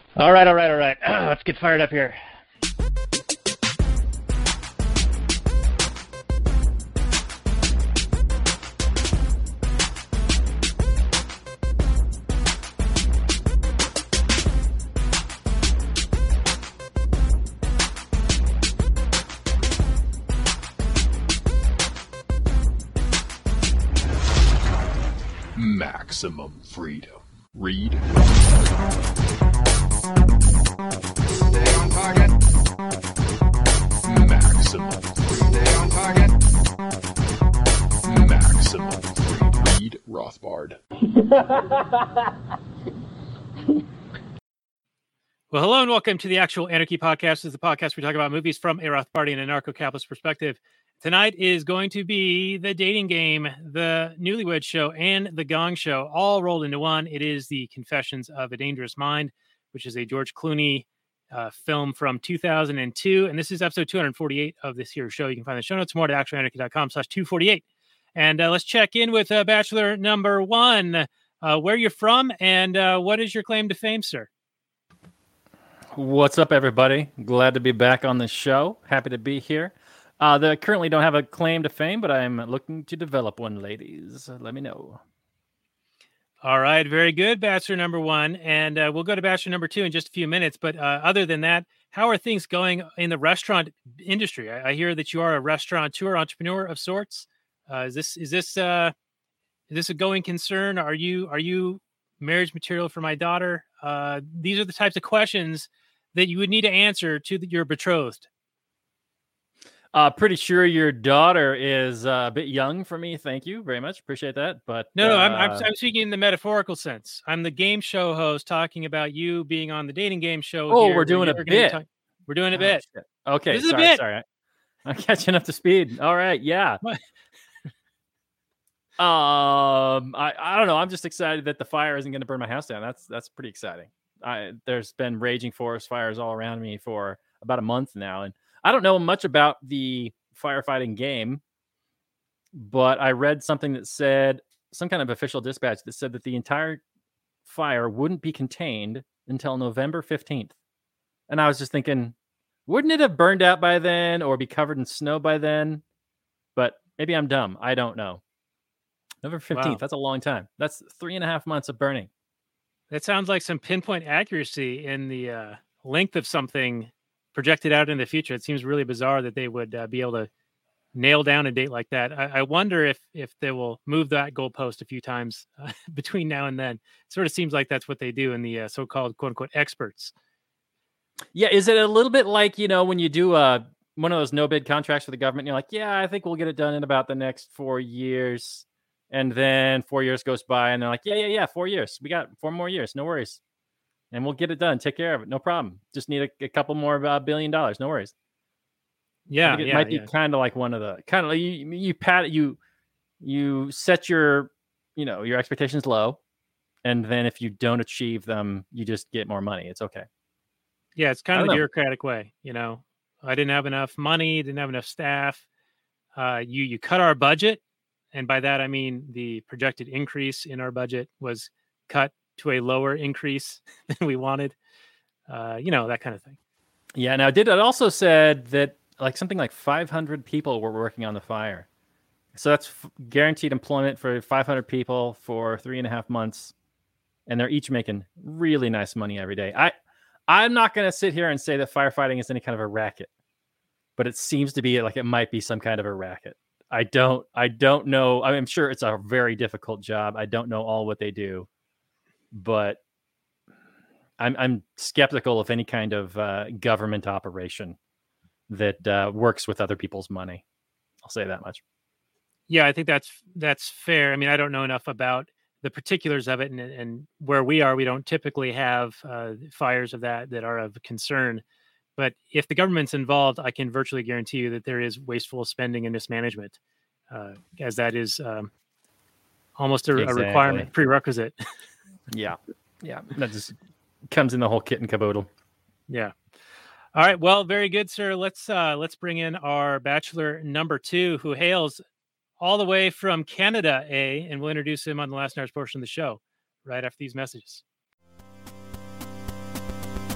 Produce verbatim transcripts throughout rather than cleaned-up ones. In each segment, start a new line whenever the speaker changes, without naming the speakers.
All right, all right, all right. Let's get fired up here.
Maximum freedom. Read.
Stay on target.
Maximum freedom.
Stay on target.
Maximum freedom. Read Rothbard.
Well, hello and welcome to the Actual Anarchy Podcast. This is the podcast where we talk about movies from a Rothbardian and anarcho-capitalist perspective. Tonight is going to be The Dating Game, The Newlywed Show, and The Gong Show, all rolled into one. It is The Confessions of a Dangerous Mind, which is a George Clooney uh, film from two thousand two. And this is episode two forty-eight of this here show. You can find the show notes more at actualanarchy.com slash 248. And uh, let's check in with uh, Bachelor number one. Uh, where you're from and uh, what is your claim to fame, sir?
What's up, everybody? Glad to be back on the show. Happy to be here. Uh, they currently don't have a claim to fame, but I'm looking to develop one, ladies. Let me know.
All right. Very good, Bachelor number one. And uh, we'll go to Bachelor number two in just a few minutes. But uh, other than that, how are things going in the restaurant industry? I, I hear that you are a restaurateur entrepreneur of sorts. Uh, is this is this uh, is this a going concern? Are you are you marriage material for my daughter? Uh, these are the types of questions that you would need to answer to the, your betrothed.
Uh, pretty sure your daughter is uh, a bit young for me. Thank you very much. Appreciate that. But
no, no,
uh,
I'm, I'm I'm speaking in the metaphorical sense. I'm the game show host talking about you being on the dating game show.
Oh,
here,
we're doing a bit.
Talk- we're doing a
oh,
bit.
Shit. Okay,
this is
sorry,
a bit.
sorry. I'm catching up to speed. All right, yeah. um, I I don't know. I'm just excited that the fire isn't going to burn my house down. That's that's pretty exciting. I there's been raging forest fires all around me for about a month now, and I don't know much about the firefighting game, but I read something that said some kind of official dispatch that said that the entire fire wouldn't be contained until November fifteenth. And I was just thinking, wouldn't it have burned out by then or be covered in snow by then? But maybe I'm dumb. I don't know. November fifteenth. Wow. That's a long time. That's three and a half months of burning.
That sounds like some pinpoint accuracy in the uh, length of something projected out in the future. It seems really bizarre that they would uh, be able to nail down a date like that. I, I wonder if if they will move that goalpost a few times uh, between now and then. It sort of seems like that's what they do in the uh, so-called quote unquote experts.
Yeah. Is it a little bit like, you know, when you do uh, one of those no bid contracts for the government, you're like, yeah, I think we'll get it done in about the next four years. And then four years goes by and they're like, yeah, yeah, yeah, four years. We got four more years. No worries. And we'll get it done. Take care of it. No problem. Just need a, a couple more uh, billion dollars. No worries.
Yeah,
I think it
yeah,
might
yeah.
be kind of like one of the kind of like you you pat you you set your you know your expectations low, and then if you don't achieve them, you just get more money. It's okay.
Yeah, it's kind of the
know.
bureaucratic way. You know, I didn't have enough money, didn't have enough staff. Uh, you you cut our budget, and by that I mean the projected increase in our budget was cut to a lower increase than we wanted. Uh, you know, that kind of thing.
Yeah. Now, did it also said that like something like five hundred people were working on the fire. So that's f- guaranteed employment for five hundred people for three and a half months. And they're each making really nice money every day. I, I'm not going to sit here and say that firefighting is any kind of a racket, but it seems to be like it might be some kind of a racket. I don't, I don't know. I'm sure it's a very difficult job. I don't know all what they do, but I'm, I'm skeptical of any kind of uh, government operation that uh, works with other people's money. I'll say that much.
Yeah, I think that's that's fair. I mean, I don't know enough about the particulars of it, and, and where we are, we don't typically have uh, fires of that that are of concern. But if the government's involved, I can virtually guarantee you that there is wasteful spending and mismanagement, uh, as that is um, almost a,
Exactly.
a requirement, prerequisite.
Yeah, yeah, that just comes in the whole kit and caboodle.
Yeah. All right. Well, very good, sir. Let's uh, let's bring in our bachelor number two, who hails all the way from Canada, A, and we'll introduce him on the last hour's portion of the show right after these messages.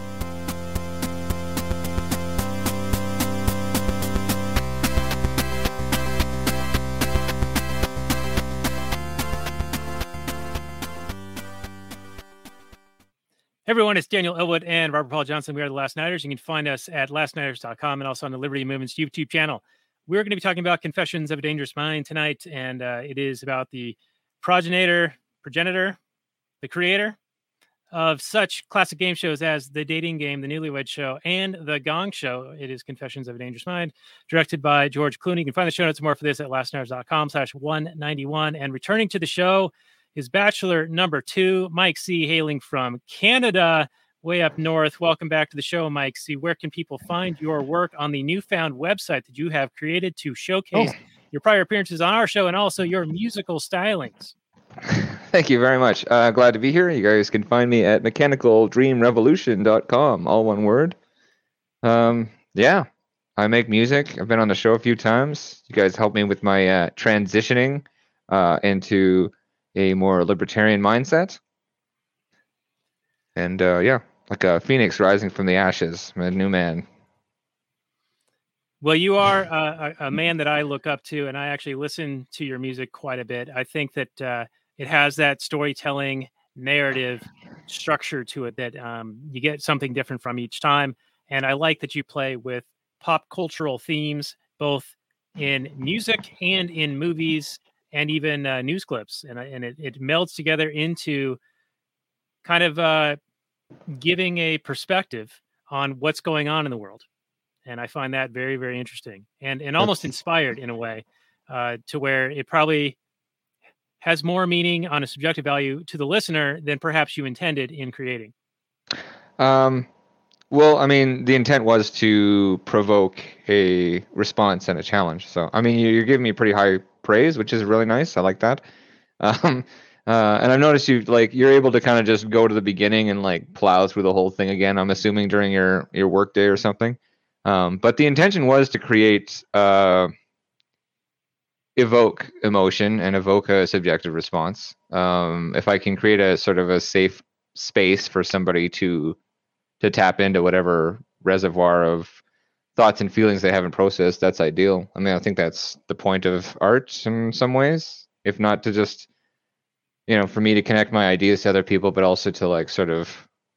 everyone, it's Daniel Elwood and Robert Paul Johnson. We are the Last Nighters. You can find us at last nighters dot com and also on the Liberty Movement's YouTube channel. We're going to be talking about Confessions of a Dangerous Mind tonight, and uh, it is about the progenitor, progenitor, the creator of such classic game shows as The Dating Game, The Newlywed Show, and The Gong Show. It is Confessions of a Dangerous Mind, directed by George Clooney. You can find the show notes more for this at last nighters dot com slash one ninety-one. And returning to the show is Bachelor number two, Mike C., hailing from Canada, way up north. Welcome back to the show, Mike C. Where can people find your work on the newfound website that you have created to showcase oh. your prior appearances on our show and also your musical stylings?
Thank you very much. Uh, glad to be here. You guys can find me at mechanical dream revolution dot com, all one word. Um, yeah, I make music. I've been on the show a few times. You guys helped me with my uh, transitioning uh, into a more libertarian mindset. And uh, yeah, like a phoenix rising from the ashes. I'm a new man.
Well, you are uh, a, a man that I look up to, and I actually listen to your music quite a bit. I think that uh, it has that storytelling narrative structure to it that um, you get something different from each time. And I like that you play with pop cultural themes, both in music and in movies and even uh, news clips. And, and it, it melds together into kind of uh, giving a perspective on what's going on in the world. And I find that very, very interesting and, and almost inspired in a way uh, to where it probably has more meaning on a subjective value to the listener than perhaps you intended in creating.
Um, well, I mean, the intent was to provoke a response and a challenge. So, I mean, you're giving me pretty high praise, which is really nice. I like that. Um, uh, and I've noticed you like you're able to kind of just go to the beginning and like plow through the whole thing again. I'm assuming during your your work day or something. Um, but the intention was to create, uh, evoke emotion and evoke a subjective response. Um, if I can create a sort of a safe space for somebody to to tap into whatever reservoir of thoughts and feelings they haven't processed, that's ideal. I mean, I think that's the point of art in some ways, if not to just, you know, for me to connect my ideas to other people, but also to like sort of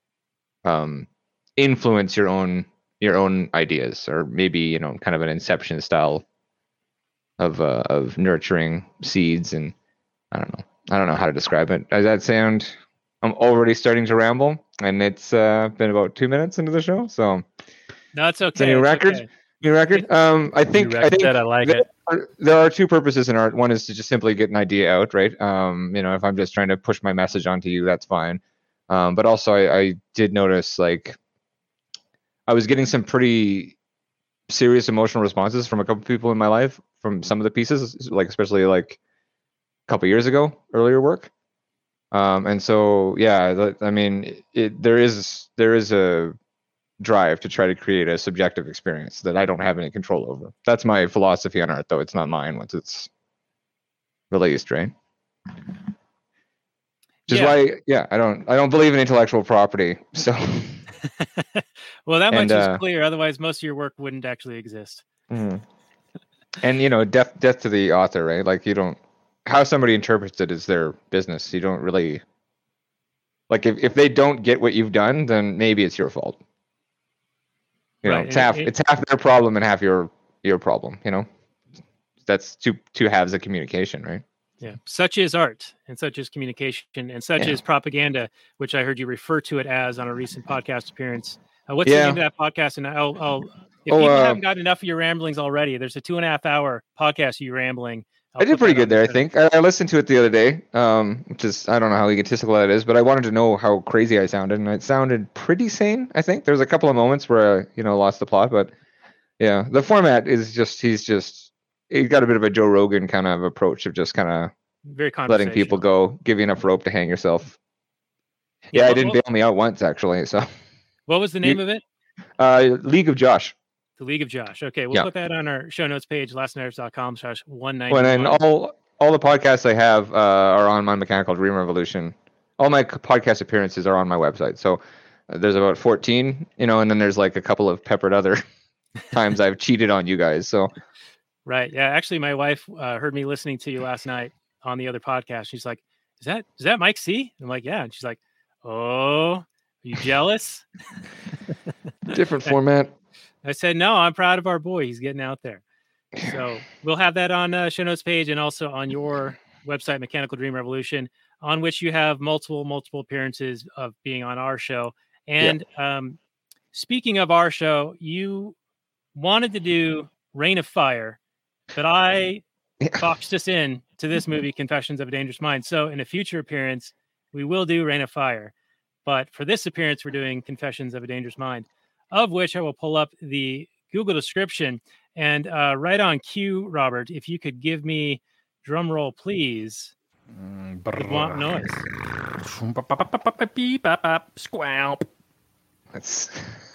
um, influence your own your own ideas, or maybe, you know, kind of an Inception style of uh, of nurturing seeds. And I don't know, I don't know how to describe it. Does that sound? I'm already starting to ramble, and it's uh, been about two minutes into the show, so
no, it's okay.
It's a new
it's
record.
Okay.
New record. Um, I think I think
that I like
there
it.
Are, there are two purposes in art. One is to just simply get an idea out, right? Um, you know, if I'm just trying to push my message onto you, that's fine. Um, but also, I, I did notice like. I was getting some pretty serious emotional responses from a couple people in my life from some of the pieces, like especially like a couple years ago, earlier work. Um, and so, yeah, I mean, it, there is there is a drive to try to create a subjective experience that I don't have any control over. That's my philosophy on art, though. It's not mine once it's released, right? Which is
yeah.
why, yeah, I don't I don't believe in intellectual property, so.
Well, that much
and,
is
uh,
clear. Otherwise, most of your work wouldn't actually exist.
Mm-hmm. And, you know, death, death to the author, right? Like, you don't, how somebody interprets it is their business. You don't really, like, if, if they don't get what you've done, then maybe it's your fault. You
Right,
know, it's
and
half,
it-
it's half their problem and half your, your problem, you know? That's two, two halves of communication, right?
Yeah, such is art, and such is communication, and such
Yeah.
is propaganda, which I heard you refer to it as on a recent podcast appearance. Uh, what's
Yeah.
the name of that podcast? And I'll, I'll if
Oh,
people
uh,
haven't gotten enough of your ramblings already, there's a two and a half hour podcast of you rambling. I'll
I did
put
pretty
that on
good there, I
the-
think. I, I listened to it the other day, um, which is, I don't know how egotistical that is, but I wanted to know how crazy I sounded, and it sounded pretty sane, I think. There was a couple of moments where I, you know, lost the plot, but yeah, the format is just, he's just, he's got a bit of a Joe Rogan kind of approach of just kind of
Very
letting people
conversational.
go, give you enough rope to hang yourself.
Yeah,
Yeah, I
what-
didn't
what-
bail me out once, actually, so.
What was the name of it?
Uh, League of Josh.
The League of Josh. Okay, we'll
Yeah.
put that on our show notes page, last nighters dot com slash one
Oh, and then
ninety-one.
all all the podcasts I have uh, are on my Mechanical Dream Revolution. All my c- podcast appearances are on my website. So uh, there's about fourteen, you know, and then there's like a couple of peppered other times I've cheated on you guys. So
Right. Yeah. Actually, my wife uh, heard me listening to you last night on the other podcast. She's like, "Is that is that Mike C?" I'm like, "Yeah." And she's like, "Oh, you jealous?
Different format.
I said, no, I'm proud of our boy. He's getting out there. So we'll have that on uh, show notes page and also on your website, Mechanical Dream Revolution, on which you have multiple, multiple appearances of being on our show. And um, speaking of our show, you wanted to do Reign of Fire, but I boxed us in to this movie, Confessions of a Dangerous Mind. So in a future appearance, we will do Reign of Fire. But for this appearance, we're doing Confessions of a Dangerous Mind, of which I will pull up the Google description. And uh, right on cue, Robert, if you could give me drum roll, please. Would want noise.
Squamp.
That's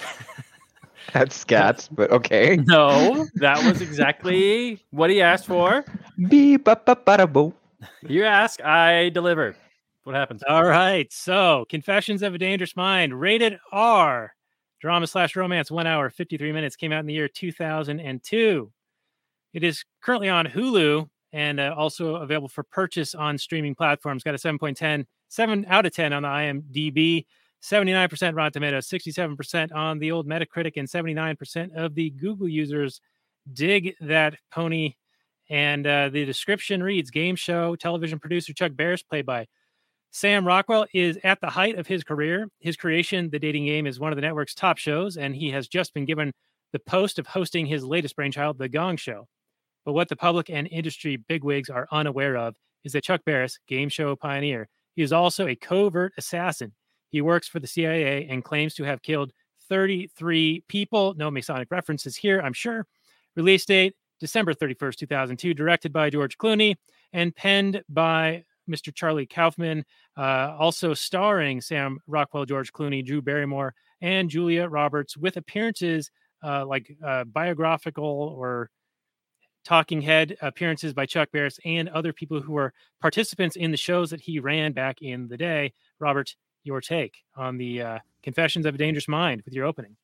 that's scats, but okay.
No, that was exactly what he asked for.
Beep, ba, ba, ba, da, bo.
You ask, I deliver. What happens?
All right. So, Confessions of a Dangerous Mind, rated R, drama slash romance, one hour, fifty-three minutes, came out in the year two thousand two. It is currently on Hulu and uh, also available for purchase on streaming platforms. Got a seven point one zero, seven out of ten on the I M D B, seventy-nine percent Rotten Tomatoes, sixty-seven percent on the old Metacritic, and seventy-nine percent of the Google users dig that pony. And uh, the description reads, game show television producer Chuck Barris, played by Sam Rockwell, is at the height of his career. His creation, The Dating Game, is one of the network's top shows, and he has just been given the post of hosting his latest brainchild, The Gong Show. But what the public and industry bigwigs are unaware of is that Chuck Barris, game show pioneer, he is also a covert assassin. He works for the C I A and claims to have killed thirty-three people. No Masonic references here, I'm sure. Release date, December thirty-first, two thousand two. Directed by George Clooney and penned by Mister Charlie Kaufman. Uh, also starring Sam Rockwell, George Clooney, Drew Barrymore, and Julia Roberts, with appearances uh, like uh, biographical or talking head appearances by Chuck Barris and other people who were participants in the shows that he ran back in the day. Robert, your take on the uh, Confessions of a Dangerous Mind with your opening.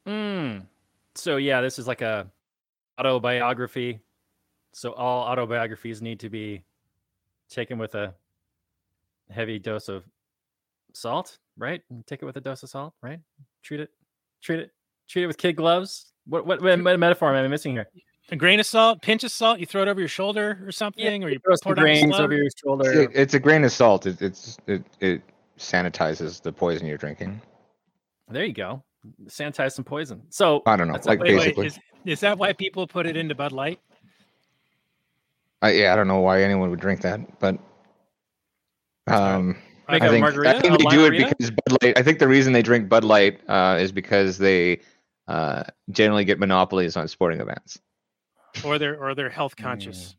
Mm. So yeah, this is like a autobiography. So all autobiographies need to be taken with a heavy dose of salt, right? Take it with a dose of salt, right? Treat it, treat it, treat it with kid gloves. What what, what metaphor am I missing here?
A grain of salt, pinch of salt, you throw it over your shoulder or something,
Yeah,
or you
throw
pour
some
it on the
grains
slug?
over your shoulder.
It, it's a grain of salt. It, it's it, it sanitizes the poison you're drinking.
There you go. Sanitize some poison. So
I don't know,
that's
like
Wait, wait,
basically.
is, is that why people put it into Bud Light?
I, yeah, I don't know why anyone would drink that, but um,
Make
I
a
think
margarita,
I think
a
they do it
limerita?
because Bud Light. I think the reason they drink Bud Light uh, is because they uh, generally get monopolies on sporting events.
or they're or they're health conscious.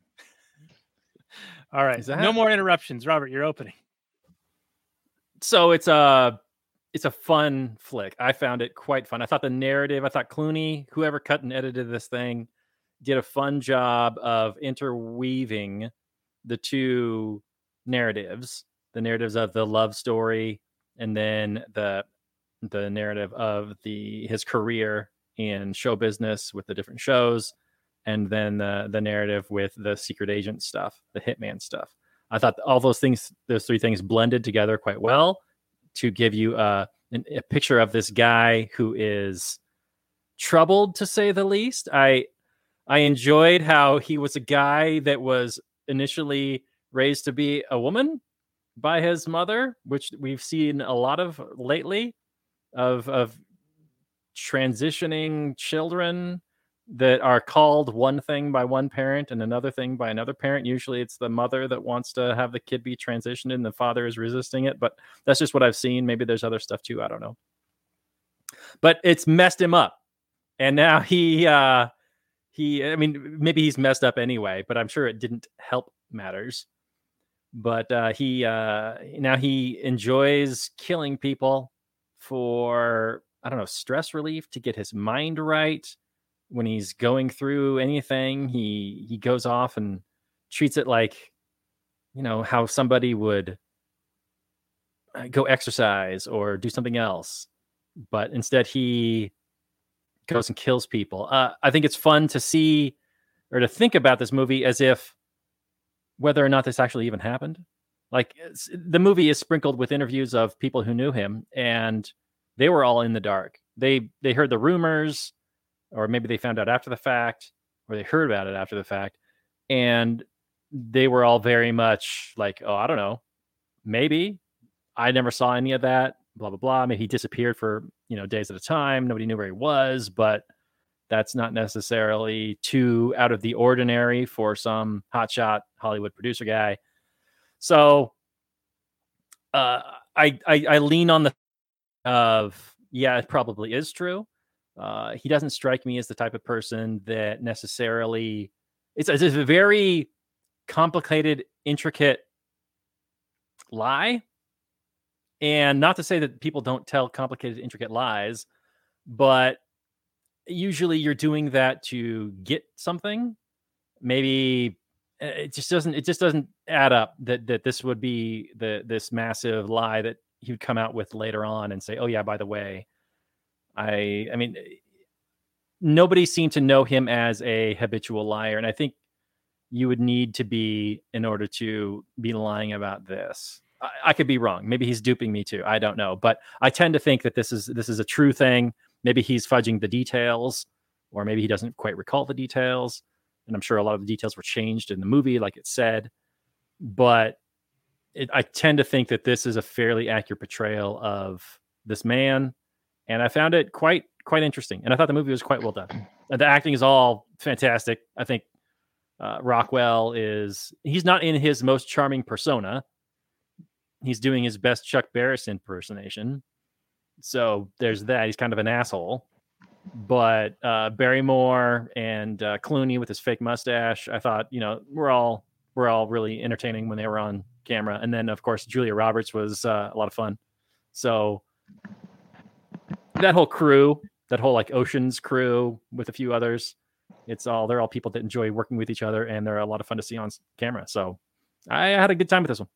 All right,
Is that-
no more interruptions. Robert, you're opening.
so it's a it's a fun flick. I found it quite fun. I thought the narrative, I thought Clooney, whoever cut and edited this thing, did a fun job of interweaving the two narratives, the narratives of the love story and then the the narrative of the his career in show business with the different shows, and then the the narrative with the secret agent stuff, the hitman stuff. I thought all those things, those three things blended together quite well to give you uh, an, a picture of this guy who is troubled, to say the least. I I enjoyed how he was a guy that was initially raised to be a woman by his mother, which we've seen a lot of lately, of of transitioning children that are called one thing by one parent and another thing by another parent. Usually it's the mother that wants to have the kid be transitioned and the father is resisting it, but that's just what I've seen. Maybe there's other stuff too, I don't know. But it's messed him up. And now he uh he I mean maybe he's messed up anyway, but I'm sure it didn't help matters. But uh he uh now he enjoys killing people for, I don't know, stress relief, to get his mind right. When he's going through anything, he he goes off and treats it like, you know, how somebody would go exercise or do something else. But instead he goes and kills people. Uh, I think it's fun to see or to think about this movie as if whether or not this actually even happened. Like, it's, the movie is sprinkled with interviews of people who knew him, and they were all in the dark. They they heard the rumors, or maybe they found out after the fact, or they heard about it after the fact, and they were all very much like, oh, I don't know, maybe I never saw any of that. Blah blah blah. Maybe he disappeared for you know days at a time. Nobody knew where he was, but that's not necessarily too out of the ordinary for some hotshot Hollywood producer guy. So uh, I, I I lean on the of yeah, it probably is true. Uh, he doesn't strike me as the type of person that necessarily it's, it's a very complicated, intricate lie. And not to say that people don't tell complicated, intricate lies, but usually you're doing that to get something. Maybe it just doesn't it just doesn't add up that that this would be the this massive lie that he would come out with later on and say, oh yeah, by the way, I I mean nobody seemed to know him as a habitual liar, and I think you would need to be in order to be lying about this. I, I could be wrong. Maybe he's duping me too. I don't know, but I tend to think that this is this is a true thing. Maybe he's fudging the details, or maybe he doesn't quite recall the details. And I'm sure a lot of the details were changed in the movie, like it said. But it, I tend to think that this is a fairly accurate portrayal of this man. And I found it quite, quite interesting. And I thought the movie was quite well done. And the acting is all fantastic. I think uh, Rockwell is, he's not in his most charming persona. He's doing his best Chuck Barris impersonation. So there's that. He's kind of an asshole. But uh, Barrymore and uh, Clooney with his fake mustache, I thought, you know, we're all we're all really entertaining when they were on camera. And then, of course, Julia Roberts was uh, a lot of fun. So that whole crew, that whole like Ocean's crew with a few others, it's all they're all people that enjoy working with each other, and they're a lot of fun to see on camera. So I had a good time with this one.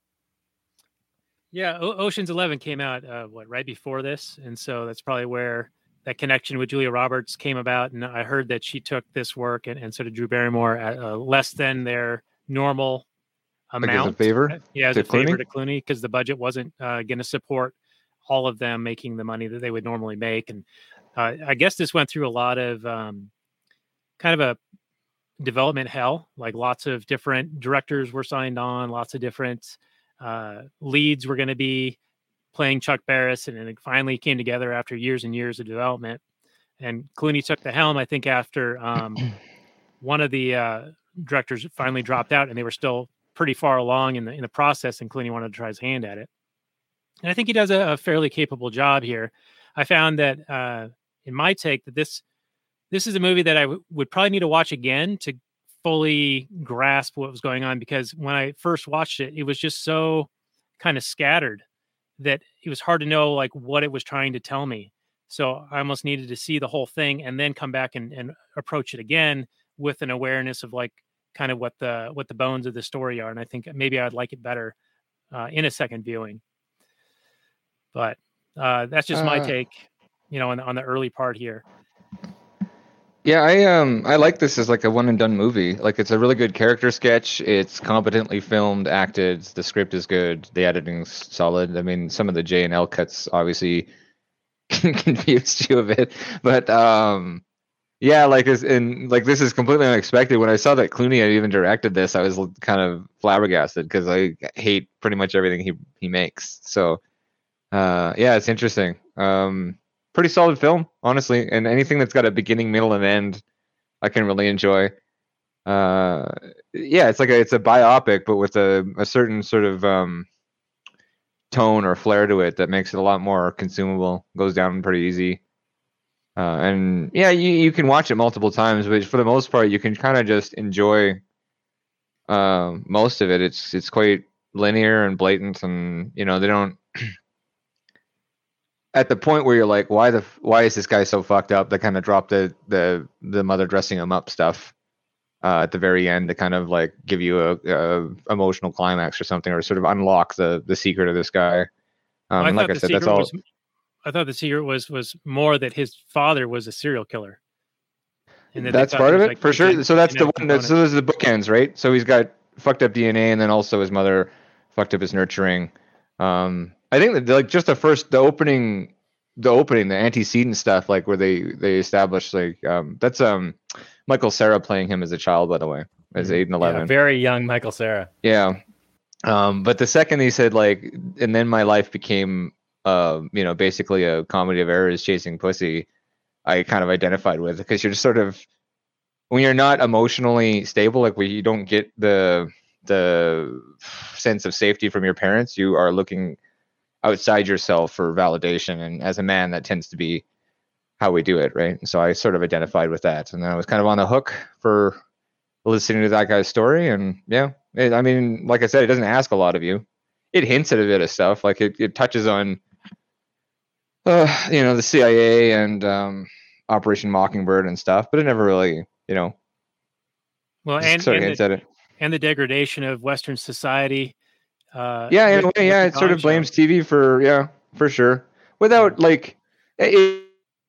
Yeah, o- Ocean's Eleven came out uh, what right before this, and so that's probably where that connection with Julia Roberts came about. And I heard that she took this work, and, and so did Drew Barrymore, at uh, less than their normal amount.
Like as a favor,
yeah, as
to
a favor
Clooney?
to Clooney, because the budget wasn't uh, going to support all of them making the money that they would normally make. And uh, I guess this went through a lot of um, kind of a development hell. Like lots of different directors were signed on, lots of different Uh, leads were going to be playing Chuck Barris, and, and it finally came together after years and years of development. And Clooney took the helm, I think, after um, one of the uh, directors finally dropped out, and they were still pretty far along in the in the process, and Clooney wanted to try his hand at it. And I think he does a, a fairly capable job here. I found that, uh, in my take, that this this is a movie that I w- would probably need to watch again to fully grasp what was going on, because when I first watched it, it was just so kind of scattered that it was hard to know like what it was trying to tell me. So I almost needed to see the whole thing and then come back and, and approach it again with an awareness of like kind of what the what the bones of the story are. And I think maybe I'd like it better uh, in a second viewing. But uh, that's just my
Uh,
take, you know, on, on the early part here.
Yeah, I um I like this as like a one and done movie. Like it's a really good character sketch. It's competently filmed, acted. The script is good. The editing's solid. I mean, some of the J and L cuts obviously confused you a bit, but um yeah, like is and like this is completely unexpected. When I saw that Clooney had even directed this, I was kind of flabbergasted because I hate pretty much everything he he makes. So uh yeah, it's interesting. Um Pretty solid film, honestly, and anything that's got a beginning, middle, and end, I can really enjoy. Uh, yeah, it's like a it's a biopic, but with a, a certain sort of um, tone or flair to it that makes it a lot more consumable. Goes down pretty easy, uh, and yeah, you you can watch it multiple times, but for the most part, you can kind of just enjoy uh, most of it. It's it's quite linear and blatant, and you know they don't. At the point where you're like, why the why is this guy so fucked up? They kind of drop the the the mother dressing him up stuff uh, at the very end to kind of like give you a, a emotional climax or something, or sort of unlock the the secret of this guy. Um,
Well, I
and like
thought
I
the
said, that's
secret
all.
was, I thought the secret was was more that his father was a serial killer. And that they
That's
thought
part
there
of
was,
it
like,
for
a
sure.
gen-
So that's the
genetic
one. That, so
component.
those are the bookends, right? So he's got fucked up D N A, and then also his mother fucked up his nurturing. Um, I think that like just the first, the opening the opening, the antecedent stuff, like where they they established like um that's um Michael Cera playing him as a child, by the way, as eight and
Yeah,
eleven.
very young Michael Cera.
Yeah. Um, but the second he said like, and then my life became, uh, you know, basically a comedy of errors chasing pussy, I kind of identified with, because you're just sort of, when you're not emotionally stable, like when you don't get the the sense of safety from your parents, you are looking outside yourself for validation, and as a man, that tends to be how we do it, right? And so I sort of identified with that, and then I was kind of on the hook for listening to that guy's story, and yeah, it, I mean, like I said, it doesn't ask a lot of you. It hints at a bit of stuff, like it, it touches on, uh, you know, the C I A and um, Operation Mockingbird and stuff, but it never really, you know,
Well,
just
and
sort of
and
hints
the,
at it.
and the degradation of Western society. Uh,
Yeah, in a
with-
way,
with
yeah,
the
it sort
Gong
of
Show.
blames T V for, yeah, for sure. Without like, it,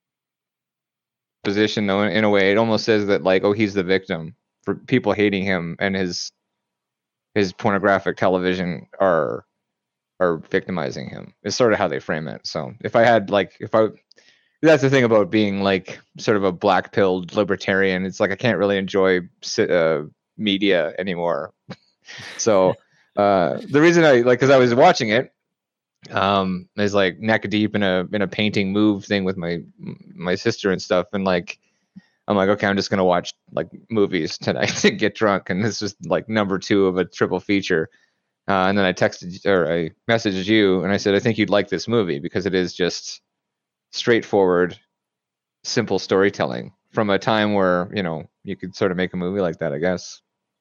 position though, in, in a way, it almost says that like, oh, he's the victim for people hating him, and his his pornographic television are are victimizing him. It's sort of how they frame it. So if I had like, if I, that's the thing about being like sort of a black pilled libertarian. It's like I can't really enjoy si- uh, media anymore. So uh, the reason I like, because I was watching it, um, is like neck deep in a in a painting move thing with my my sister and stuff, and like I'm like, okay, I'm just gonna watch like movies tonight to get drunk, and this was like number two of a triple feature. Uh, and then I texted or I messaged you, and I said I think you'd like this movie because it is just straightforward, simple storytelling from a time where, you know, you could sort of make a movie like that, I guess.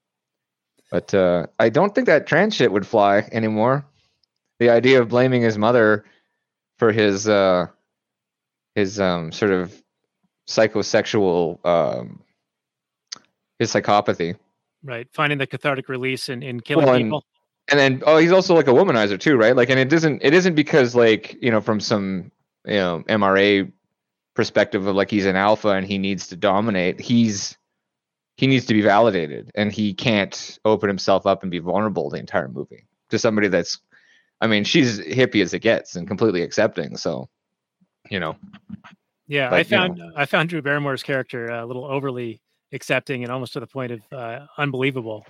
But uh, I don't think that trans shit would fly anymore. The idea of blaming his mother for his uh, his um, sort of psychosexual um, his psychopathy.
Right, finding the cathartic release in, in killing
Well, and-
people.
And then, oh, he's also like a womanizer too, right? Like, and it doesn't, it isn't because like, you know, from some, you know, M R A perspective of like he's an alpha and he needs to dominate. He's, he needs to be validated, and he can't open himself up and be vulnerable the entire movie to somebody that's, I mean, she's hippie as it gets and completely accepting. So, you know,
Yeah,
like,
I
you
found I found Drew Barrymore's character uh, a little overly accepting and almost to the point of uh, unbelievable.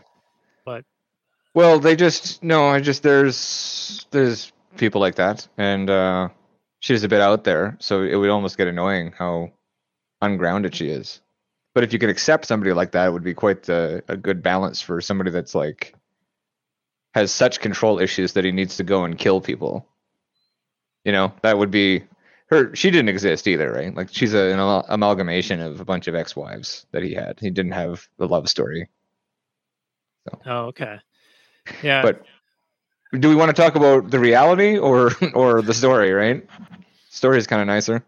well, they just, no, I just, there's, there's people like that, and uh, she's a bit out there. So it would almost get annoying how ungrounded she is. But if you could accept somebody like that, it would be quite a, a good balance for somebody that's like has such control issues that he needs to go and kill people. You know, that would be her. She didn't exist either, right? Like she's a, an amal- amalgamation of a bunch of ex-wives that he had. He didn't have a love story.
Oh, okay. Yeah,
But do we want to talk about the reality or or the story? Right? Story is kind of nicer.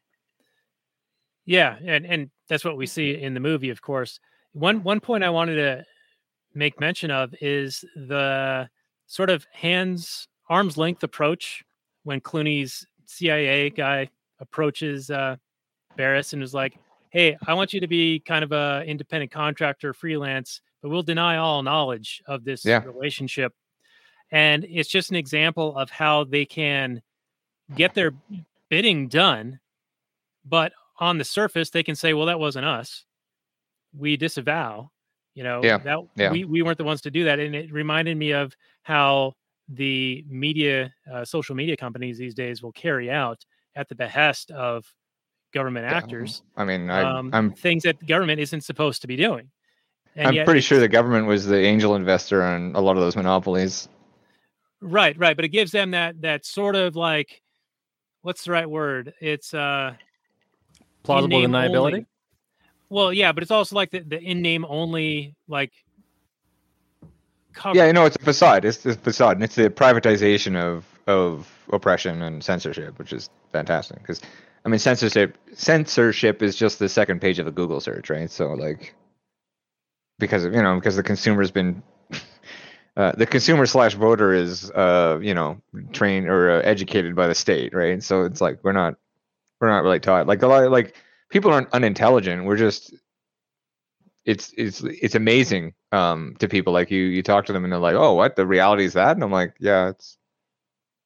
yeah, and and that's what we see in the movie, of course. One one point I wanted to make mention of is the sort of hands arm's length approach when Clooney's C I A guy approaches uh, Barris and is like, "Hey, I want you to be kind of a independent contractor, freelance, but we'll deny all knowledge of this
Yeah.
relationship." And it's just an example of how they can get their bidding done, but on the surface they can say, "Well, that wasn't us. We disavow." You know,
Yeah,
that
yeah.
we we weren't the ones to do that. And it reminded me of how the media, uh, social media companies these days will carry out at the behest of government
Yeah.
actors
I mean, I,
um,
I'm
things that the government isn't supposed to be doing. And
I'm
yet
pretty
it's-
sure the government was the angel investor on a lot of those monopolies.
Right, right. But it gives them that that sort of like, what's the right word? It's uh
Plausible
in-name
deniability.
only. Well, yeah, but it's also like the, the in name only like cover.
Yeah, you know, it's a facade. It's the facade, and it's the privatization of of oppression and censorship, which is fantastic. Because I mean, censorship censorship is just the second page of a Google search, right? So like, because of, you know, because the consumer's been uh, the consumer slash voter is uh, you know, trained or uh, educated by the state, right? So it's like we're not we're not really taught. Like a lot of, like people aren't unintelligent. We're just it's it's it's amazing um to people. Like you you talk to them and they're like, oh, what, the reality is that? And I'm like, yeah, it's like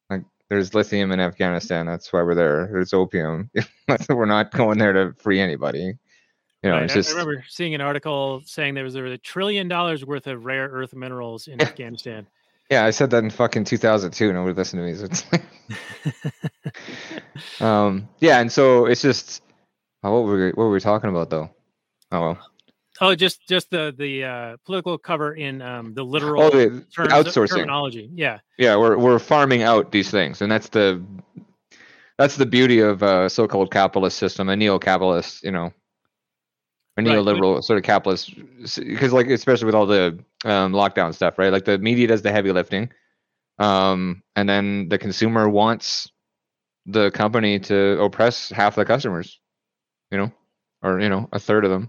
There's lithium in Afghanistan. That's why we're there. There's opium. We're not going there to free anybody. You know,
Right,
it's
I,
just
I remember seeing an article saying there was a trillion dollars worth of rare earth minerals in Afghanistan.
yeah. I said that in fucking two thousand two. Nobody listened to me. So it's like, um, yeah, and so it's just oh, what were we, what were we talking about though? Oh well.
Oh, just just the the uh, political cover in um, the literal
Oh, the, the
terms of
outsourcing.
terminology. Yeah,
Yeah, we're we're farming out these things, and that's the that's the beauty of a so-called capitalist system, a neo-capitalist, you know, a
Right,
neoliberal sort of capitalist, because like especially with all the um, lockdown stuff, right? Like the media does the heavy lifting, um, and then the consumer wants the company to oppress half the customers, you know, or you know, a third of them.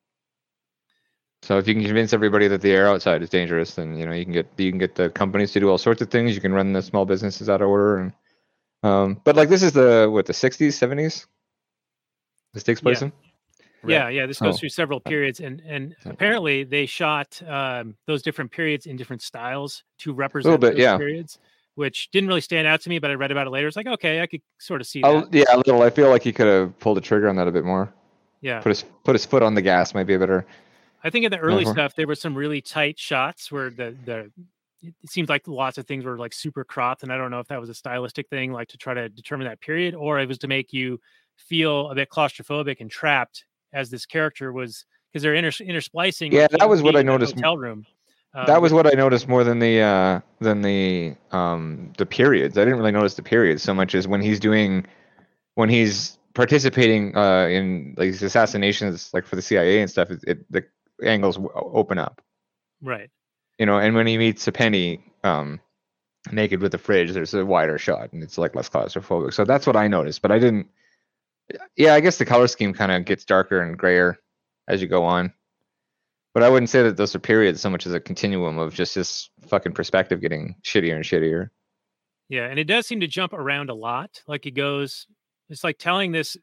So if you can convince everybody that the air outside is dangerous, then you know you can get you can get the companies to do all sorts of things. You can run the small businesses out of order, and um, but like this is the what the sixties, seventies. This takes place
Yeah.
in.
yeah, yeah. This goes
Oh.
through several periods, and and
Okay.
apparently they shot um, those different periods in different styles to represent
bit,
those
yeah.
periods, which didn't really stand out to me. But I read about it later. It's like, okay, I could sort of see
I'll,
that.
yeah, a little. I feel like he could have pulled the trigger on that a bit more.
Yeah,
Put his put his foot on the gas might be a better.
I think in the early
Uh-huh.
stuff there were some really tight shots where the the it seems like lots of things were like super cropped, and I don't know if that was a stylistic thing, like to try to determine that period, or it was to make you feel a bit claustrophobic and trapped as this character was, because they're inter intersplicing.
Yeah,
like,
that
him
was what
being
I
in that
noticed.
Hotel room. uh,
That was
with-
what I noticed more than the uh, than the um, the periods. I didn't really notice the periods so much as when he's doing when he's participating uh, in like these assassinations, like for the C I A and stuff. It, it the angles w- open up,
right.
you know. And when he meets a Penny um, naked with the fridge, there's a wider shot, and it's like less claustrophobic. So that's what I noticed. But I didn't. Yeah, I guess the color scheme kind of gets darker and grayer as you go on. But I wouldn't say that those are periods so much as a continuum of just this fucking perspective getting shittier and shittier.
Yeah, and it does seem to jump around a lot. Like it goes, it's like telling this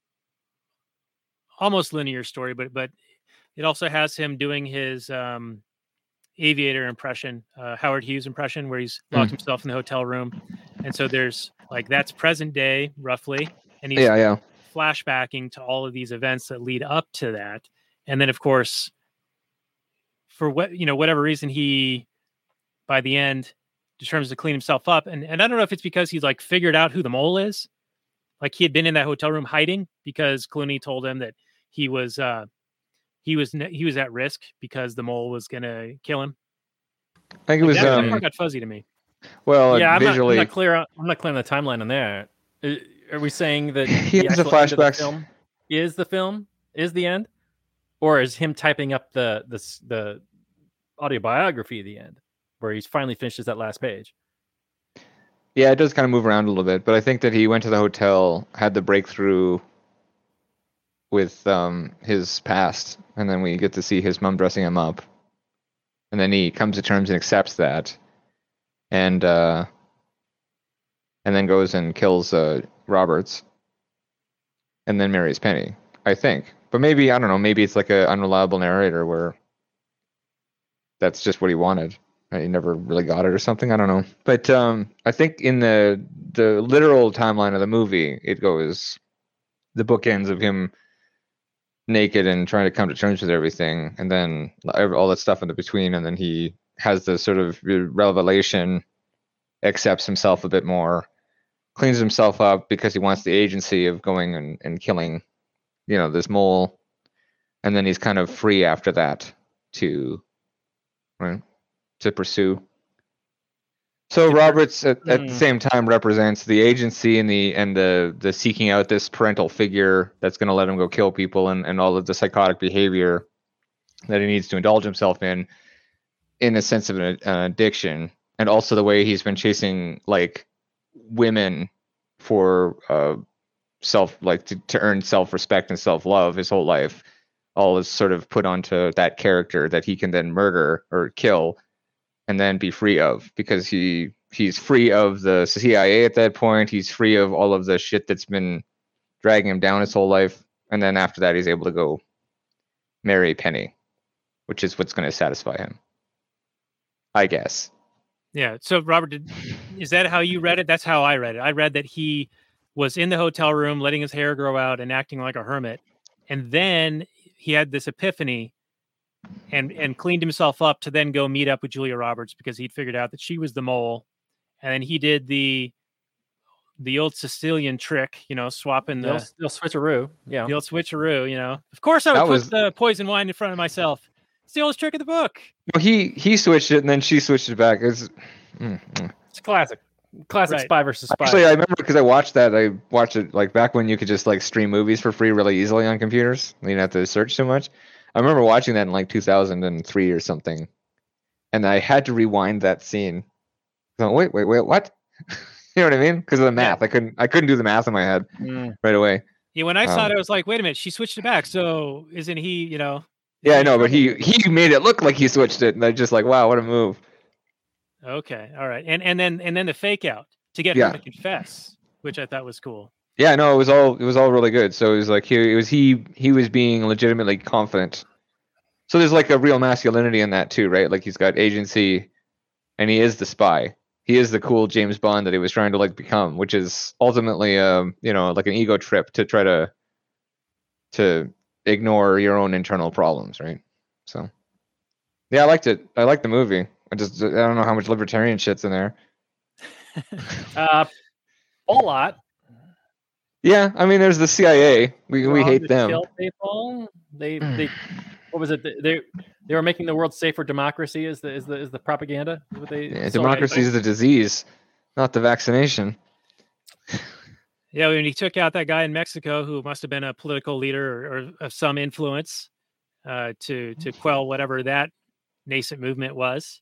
almost linear story, but but it also has him doing his um, aviator impression, uh, Howard Hughes impression, where he's locked
Mm.
himself in the hotel room, and so there's like that's present day roughly, and he's
Yeah, yeah.
flashbacking to all of these events that lead up to that, and then of course, for what you know, whatever reason, he by the end determines to clean himself up, and and I don't know if it's because he's like figured out who the mole is, like he had been in that hotel room hiding because Clooney told him that he was uh he was ne- he was at risk because the mole was gonna kill him.
I think it was
That, that
um
part got fuzzy to me.
well
yeah, I'm not, I'm
visually.
not clear. On, I'm not clear on the timeline on there. Uh, Are we saying that
He
the
has the
actual end of the
flashbacks.
film is the film is the end, or is him typing up the the s- the autobiography at the end, where he's finally finishes that last page?
Yeah, it does kind of move around a little bit, but I think that he went to the hotel, had the breakthrough with um his past, and then we get to see his mom dressing him up, and then he comes to terms and accepts that, and uh, and then goes and kills uh, Roberts, and then marries Penny, I think. But maybe I don't know. Maybe it's like an unreliable narrator where that's just what he wanted. and He never really got it or something. I don't know. But um, I think in the the literal timeline of the movie, it goes the bookends of him naked and trying to come to terms with everything, and then all that stuff in the between, and then he has the sort of revelation, accepts himself a bit more, cleans himself up because he wants the agency of going and, and killing, you know, this mole, and then he's kind of free after that to, right, to pursue. So Roberts at, at the
Mm.
same time represents the agency and the and the the seeking out this parental figure that's going to let him go kill people, and, and all of the psychotic behavior that he needs to indulge himself in, in a sense of an, an addiction, and also the way he's been chasing like women for uh, self like to, to earn self-respect and self-love his whole life, all is sort of put onto that character that he can then murder or kill and then be free of, because he he's free of the C I A at that point. He's free of all of the shit that's been dragging him down his whole life, and then after that he's able to go marry Penny, which is what's going to satisfy him, I guess.
Yeah. So, Robert, did, is that how you read it? That's how I read it. I read that he was in the hotel room, letting his hair grow out and acting like a hermit, and then he had this epiphany, and and cleaned himself up to then go meet up with Julia Roberts because he'd figured out that she was the mole, and then he did the the old Sicilian trick, you know, swapping
They'll,
the
they'll switcheroo. Yeah.
the old switcheroo. You know, of course I would
That
put
was-
the poison wine in front of myself. It's the oldest trick of the book.
Well, he he switched it and then she switched it back. It's mm, mm.
It's classic. Classic
Right.
spy versus spy.
Actually, I remember because I watched that. I watched it like back when you could just like stream movies for free really easily on computers. You didn't have to search so much. I remember watching that in like two thousand three or something, and I had to rewind that scene. So, wait, wait, wait, what? You know what I mean? Because of the math, I couldn't, I couldn't do the math in my head
Mm.
right away.
Yeah, when I saw
Um,
it, I was like, wait a minute, she switched it back. So isn't he, you know?
Yeah, I
isn't
know, but he he made it look like he switched it, and I just like, wow, what a move.
Okay, all right, and and then and then the fake out to get
Yeah.
her to confess, which I thought was cool.
Yeah, no, it was all it was all really good. So it was like he it was he he was being legitimately confident. So there's like a real masculinity in that too, right? Like he's got agency, and he is the spy. He is the cool James Bond that he was trying to like become, which is ultimately um you know like an ego trip to try to to ignore your own internal problems, right? So yeah, I liked it. I liked the movie. I just I don't know how much libertarian shit's in there.
Uh, a lot.
Yeah, I mean, there's the C I A. We we
Wrong
hate
to
them.
kill people. They they what was it? They they were making the world safe for democracy. Is the is the is the propaganda? Is what they
Yeah,
so-
democracy is the disease, not the vaccination.
Yeah, when he took out that guy in Mexico who must have been a political leader or, or of some influence uh, to to quell whatever that nascent movement was,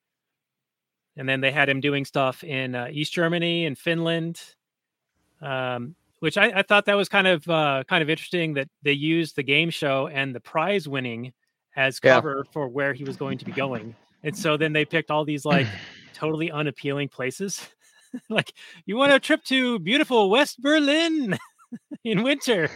and then they had him doing stuff in uh, East Germany and Finland, um, which I, I thought that was kind of uh, kind of interesting that they used the game show and the prize winning as
Yeah.
cover for where he was going to be going, and so then they picked all these like totally unappealing places. Like, you want a trip to beautiful West Berlin in winter?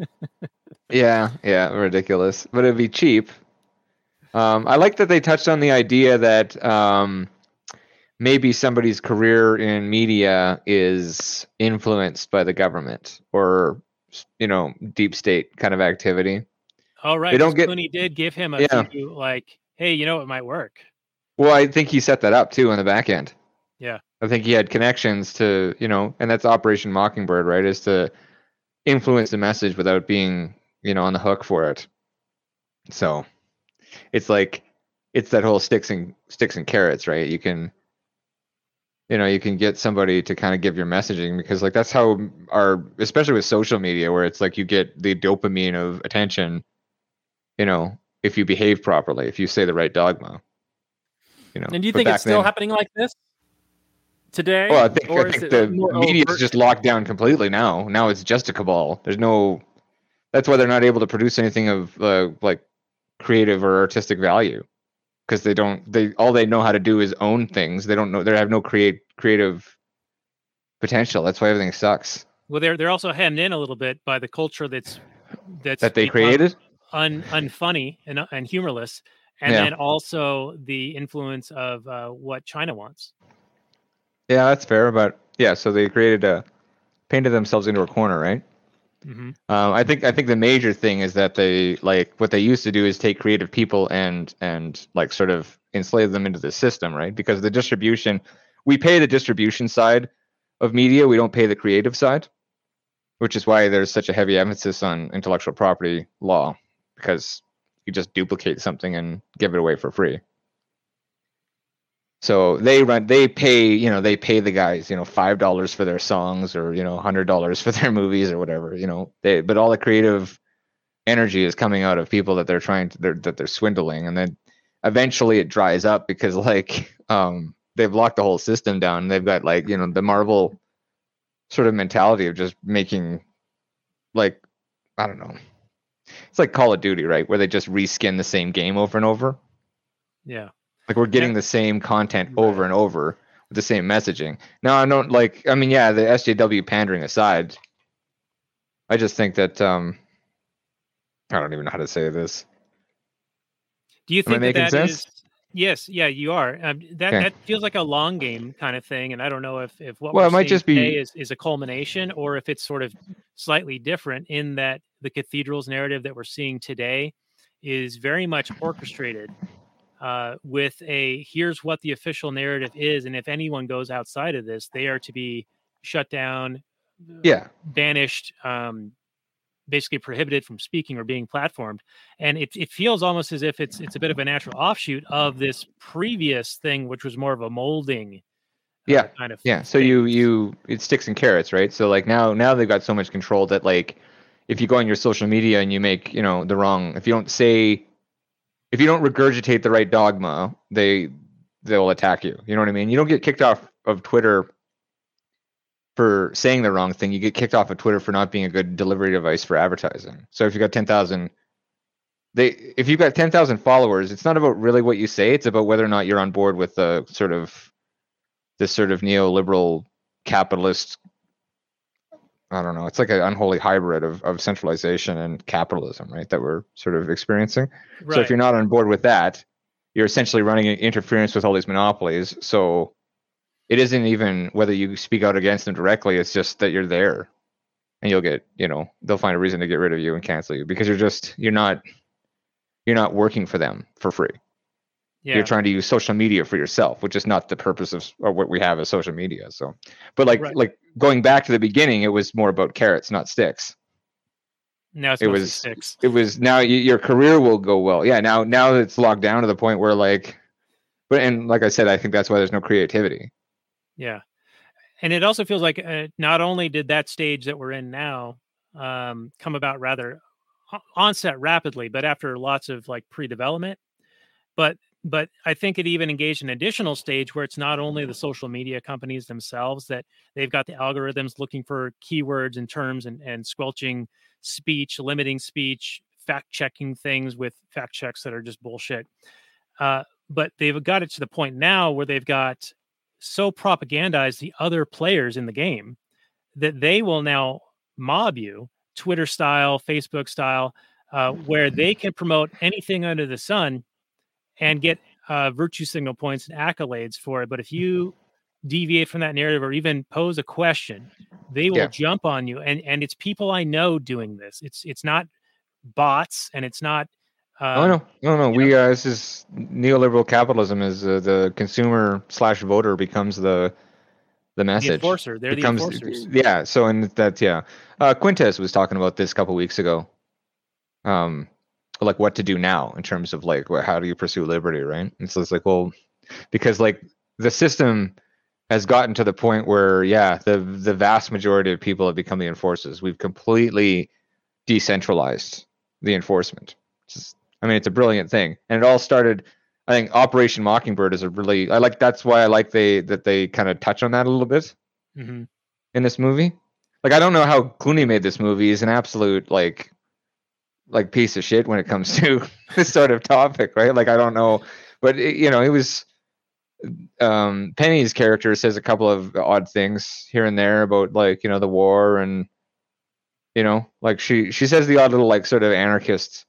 Yeah, yeah, ridiculous. But it'd be cheap. Um, I like that they touched on the idea that um, maybe somebody's career in media is influenced by the government or, you know, deep state kind of activity.
All right,
They don't
'cause
get-
Clooney did give him a
Yeah.
few, like, hey, you know, it might work.
Well, I think he set that up too on the back end.
Yeah.
I think he had connections to, you know, and that's Operation Mockingbird, right? Is to influence the message without being, you know, on the hook for it. So it's like it's that whole sticks and sticks and carrots, right? You can, you know, you can get somebody to kind of give your messaging because like that's how our, especially with social media, where it's like you get the dopamine of attention, you know, if you behave properly, if you say the right dogma. You know,
And do you
but
think
back
it's still
then-
happening like this today?
Well, I think,
Or
I
is
think
it
the
more
media is
overt?
just locked down completely now. Now it's just a cabal. There's no. That's why they're not able to produce anything of uh, like creative or artistic value, because they don't. They all they know how to do is own things. They don't know. They have no create creative potential. That's why everything sucks.
Well, they're they're also hemmed in a little bit by the culture that's that's
That they
become
created.
un unfunny and uh, and humorless, and
Yeah.
then also the influence of uh, what China wants.
Yeah, that's fair. But yeah, so they created a painted themselves into a corner, right?
hmm
Um, I think I think the major thing is that they like what they used to do is take creative people and and like sort of enslave them into the system, right? Because the distribution, we pay the distribution side of media, we don't pay the creative side, which is why there's such a heavy emphasis on intellectual property law, because you just duplicate something and give it away for free. So they run, they pay, you know, they pay the guys, you know, five dollars for their songs, or you know, hundred dollars for their movies, or whatever, you know. They, but all the creative energy is coming out of people that they're trying to, they're, that they're swindling, and then eventually it dries up because, like, um, they've locked the whole system down. And they've got like, you know, the Marvel sort of mentality of just making, like, I don't know, it's like Call of Duty, right, where they just reskin the same game over and over.
Yeah.
Like we're getting
Yeah.
the same content over and over with the same messaging. Now I don't like. I mean, yeah, the S J W pandering aside, I just think that um, I don't even know how to say this.
Do you
Am I
think that
making
that
sense?
is? Yes, yeah, you are. Um, that
Okay.
that feels like a long game kind of thing, and I don't know if if what
Well,
we're
it might
seeing
just be-
today is is a culmination, or if it's sort of slightly different in that the cathedral's narrative that we're seeing today is very much orchestrated uh, with a here's what the official narrative is, and if anyone goes outside of this, they are to be shut down,
Yeah.
banished, um, basically prohibited from speaking or being platformed. And it, it feels almost as if it's it's a bit of a natural offshoot of this previous thing, which was more of a molding uh,
Yeah.
kind of
Yeah. So
thing.
you you it sticks and carrots, right? So like now now they've got so much control that like if you go on your social media and you make, you know, the wrong, if you don't say, if you don't regurgitate the right dogma, they they'll attack you. You know what I mean? You don't get kicked off of Twitter for saying the wrong thing. You get kicked off of Twitter for not being a good delivery device for advertising. So if you got ten thousand, they if you've got ten thousand followers, it's not about really what you say. It's about whether or not you're on board with the sort of this sort of neoliberal capitalist. I don't know. It's like an unholy hybrid of, of centralization and capitalism, right? That we're sort of experiencing. So if
Right.
you're not on board with that, you're essentially running interference with all these monopolies. So it isn't even whether you speak out against them directly. It's just that you're there, and you'll get, you know, they'll find a reason to get rid of you and cancel you because you're just you're not you're not working for them for free.
Yeah.
You're trying to use social media for yourself, which is not the purpose of or what we have as social media. So, but like
Right.
like going back to the beginning, it was more about carrots, not sticks.
Now it's
It
mostly
was
sticks.
it was now y- your career will go well. Yeah, now now it's locked down to the point where like, but and like I said, I think that's why there's no creativity.
Yeah. And it also feels like uh, not only did that stage that we're in now um, come about rather o- onset rapidly, but after lots of like pre-development, but but I think it even engaged an additional stage where it's not only the social media companies themselves that they've got the algorithms looking for keywords and terms and, and squelching speech, limiting speech, fact checking things with fact checks that are just bullshit. Uh, but they've got it to the point now where they've got so propagandized the other players in the game that they will now mob you Twitter style, Facebook style, uh, where they can promote anything under the sun and get uh, virtue signal points and accolades for it. But if you deviate from that narrative or even pose a question, they will
Yeah.
jump on you. And and it's people I know doing this. It's it's not bots, and it's not. Um,
oh no, no, no.
you
We uh, this is neoliberal capitalism. Is uh, the consumer slash voter becomes the the message.
The enforcer. They're
becomes,
the enforcers.
Yeah. So and that's yeah. Uh, Quintez was talking about this a couple weeks ago. Um, like what to do now in terms of like wh- how do you pursue liberty, right? And so it's like, well, because like the system has gotten to the point where yeah, the the vast majority of people have become the enforcers. We've completely decentralized the enforcement. It's just, I mean, it's a brilliant thing, and it all started. I think Operation Mockingbird is a really I like that's why I like they that they kind of touch on that a little bit
Mhm.
in this movie. Like I don't know how Clooney made this movie. He's an absolute like like piece of shit when it comes to this sort of topic, right? Like I don't know, but it, you know, it was um Penny's character says a couple of odd things here and there about like, you know, the war and you know, like she she says the odd little like sort of anarchist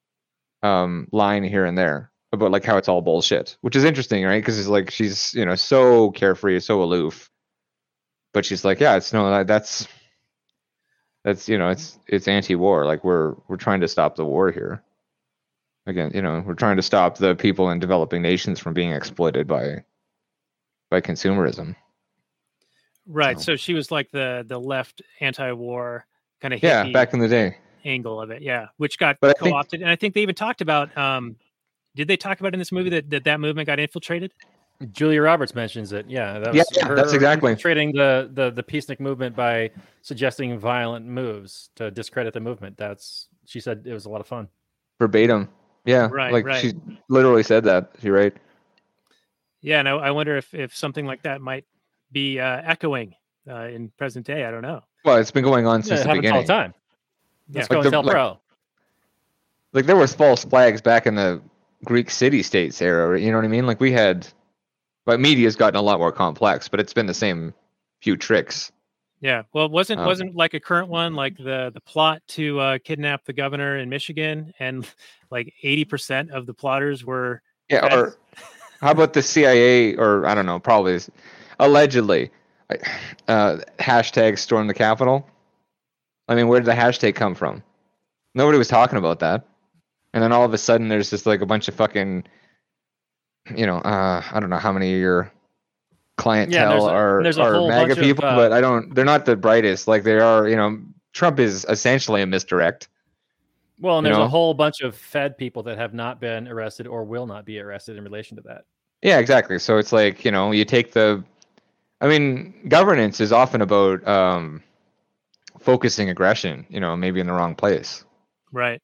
um line here and there about like how it's all bullshit, which is interesting, right? Because it's like she's, you know, so carefree, so aloof. But she's like, yeah, it's no that, that's that's you know, it's it's anti-war. Like we're we're trying to stop the war here. Again, you know, we're trying to stop the people in developing nations from being exploited by by consumerism.
Right.
So-
So she was like the the left anti-war kind of hippie
Yeah, back in the day.
angle of it. Yeah, which got
But I think-
co-opted, and I think they even talked about. Um, did they talk about in this movie that that, that movement got infiltrated?
Julia Roberts mentions it. Yeah, that
Yeah,
was
yeah, that's exactly.
infiltrating the, the the peacenik movement by suggesting violent moves to discredit the movement. That's she said it was a lot of fun.
Verbatim. Yeah.
Right,
like
right.
she literally said that. You're right.
Yeah, and I, I wonder if if something like that might be uh, echoing uh, in present day. I don't know.
Well, it's been going on
Yeah,
since
it
the
happens all
beginning.
the time. Let's
Yeah.
go
Like
and
the-
tell
like-
pro.
Like there was false flags back in the Greek city-states era. You know what I mean? Like we had, but media's gotten a lot more complex, but it's been the same few tricks.
Yeah. Well, it wasn't
Um,
wasn't like a current one, like the the plot to uh, kidnap the governor in Michigan, and like eighty percent of the plotters were
Yeah,
Feds?
or how about the C I A, or I don't know, probably is- allegedly, uh, hashtag storm the Capitol. I mean, where did the hashtag come from? Nobody was talking about that. And then all of a sudden, there's just like a bunch of fucking, you know, uh, I don't know how many of your clientele
there's a-
are,
there's a
are
whole
MAGA
bunch of,
people,
uh,
but I don't, they're not the brightest. Like they are, you know, Trump is essentially a misdirect.
Well, and
You
there's
know?
a whole bunch of Fed people that have not been arrested or will not be arrested in relation to that.
Yeah, exactly. So it's like, you know, you take the, I mean, governance is often about um, focusing aggression, you know, maybe in the wrong place.
Right.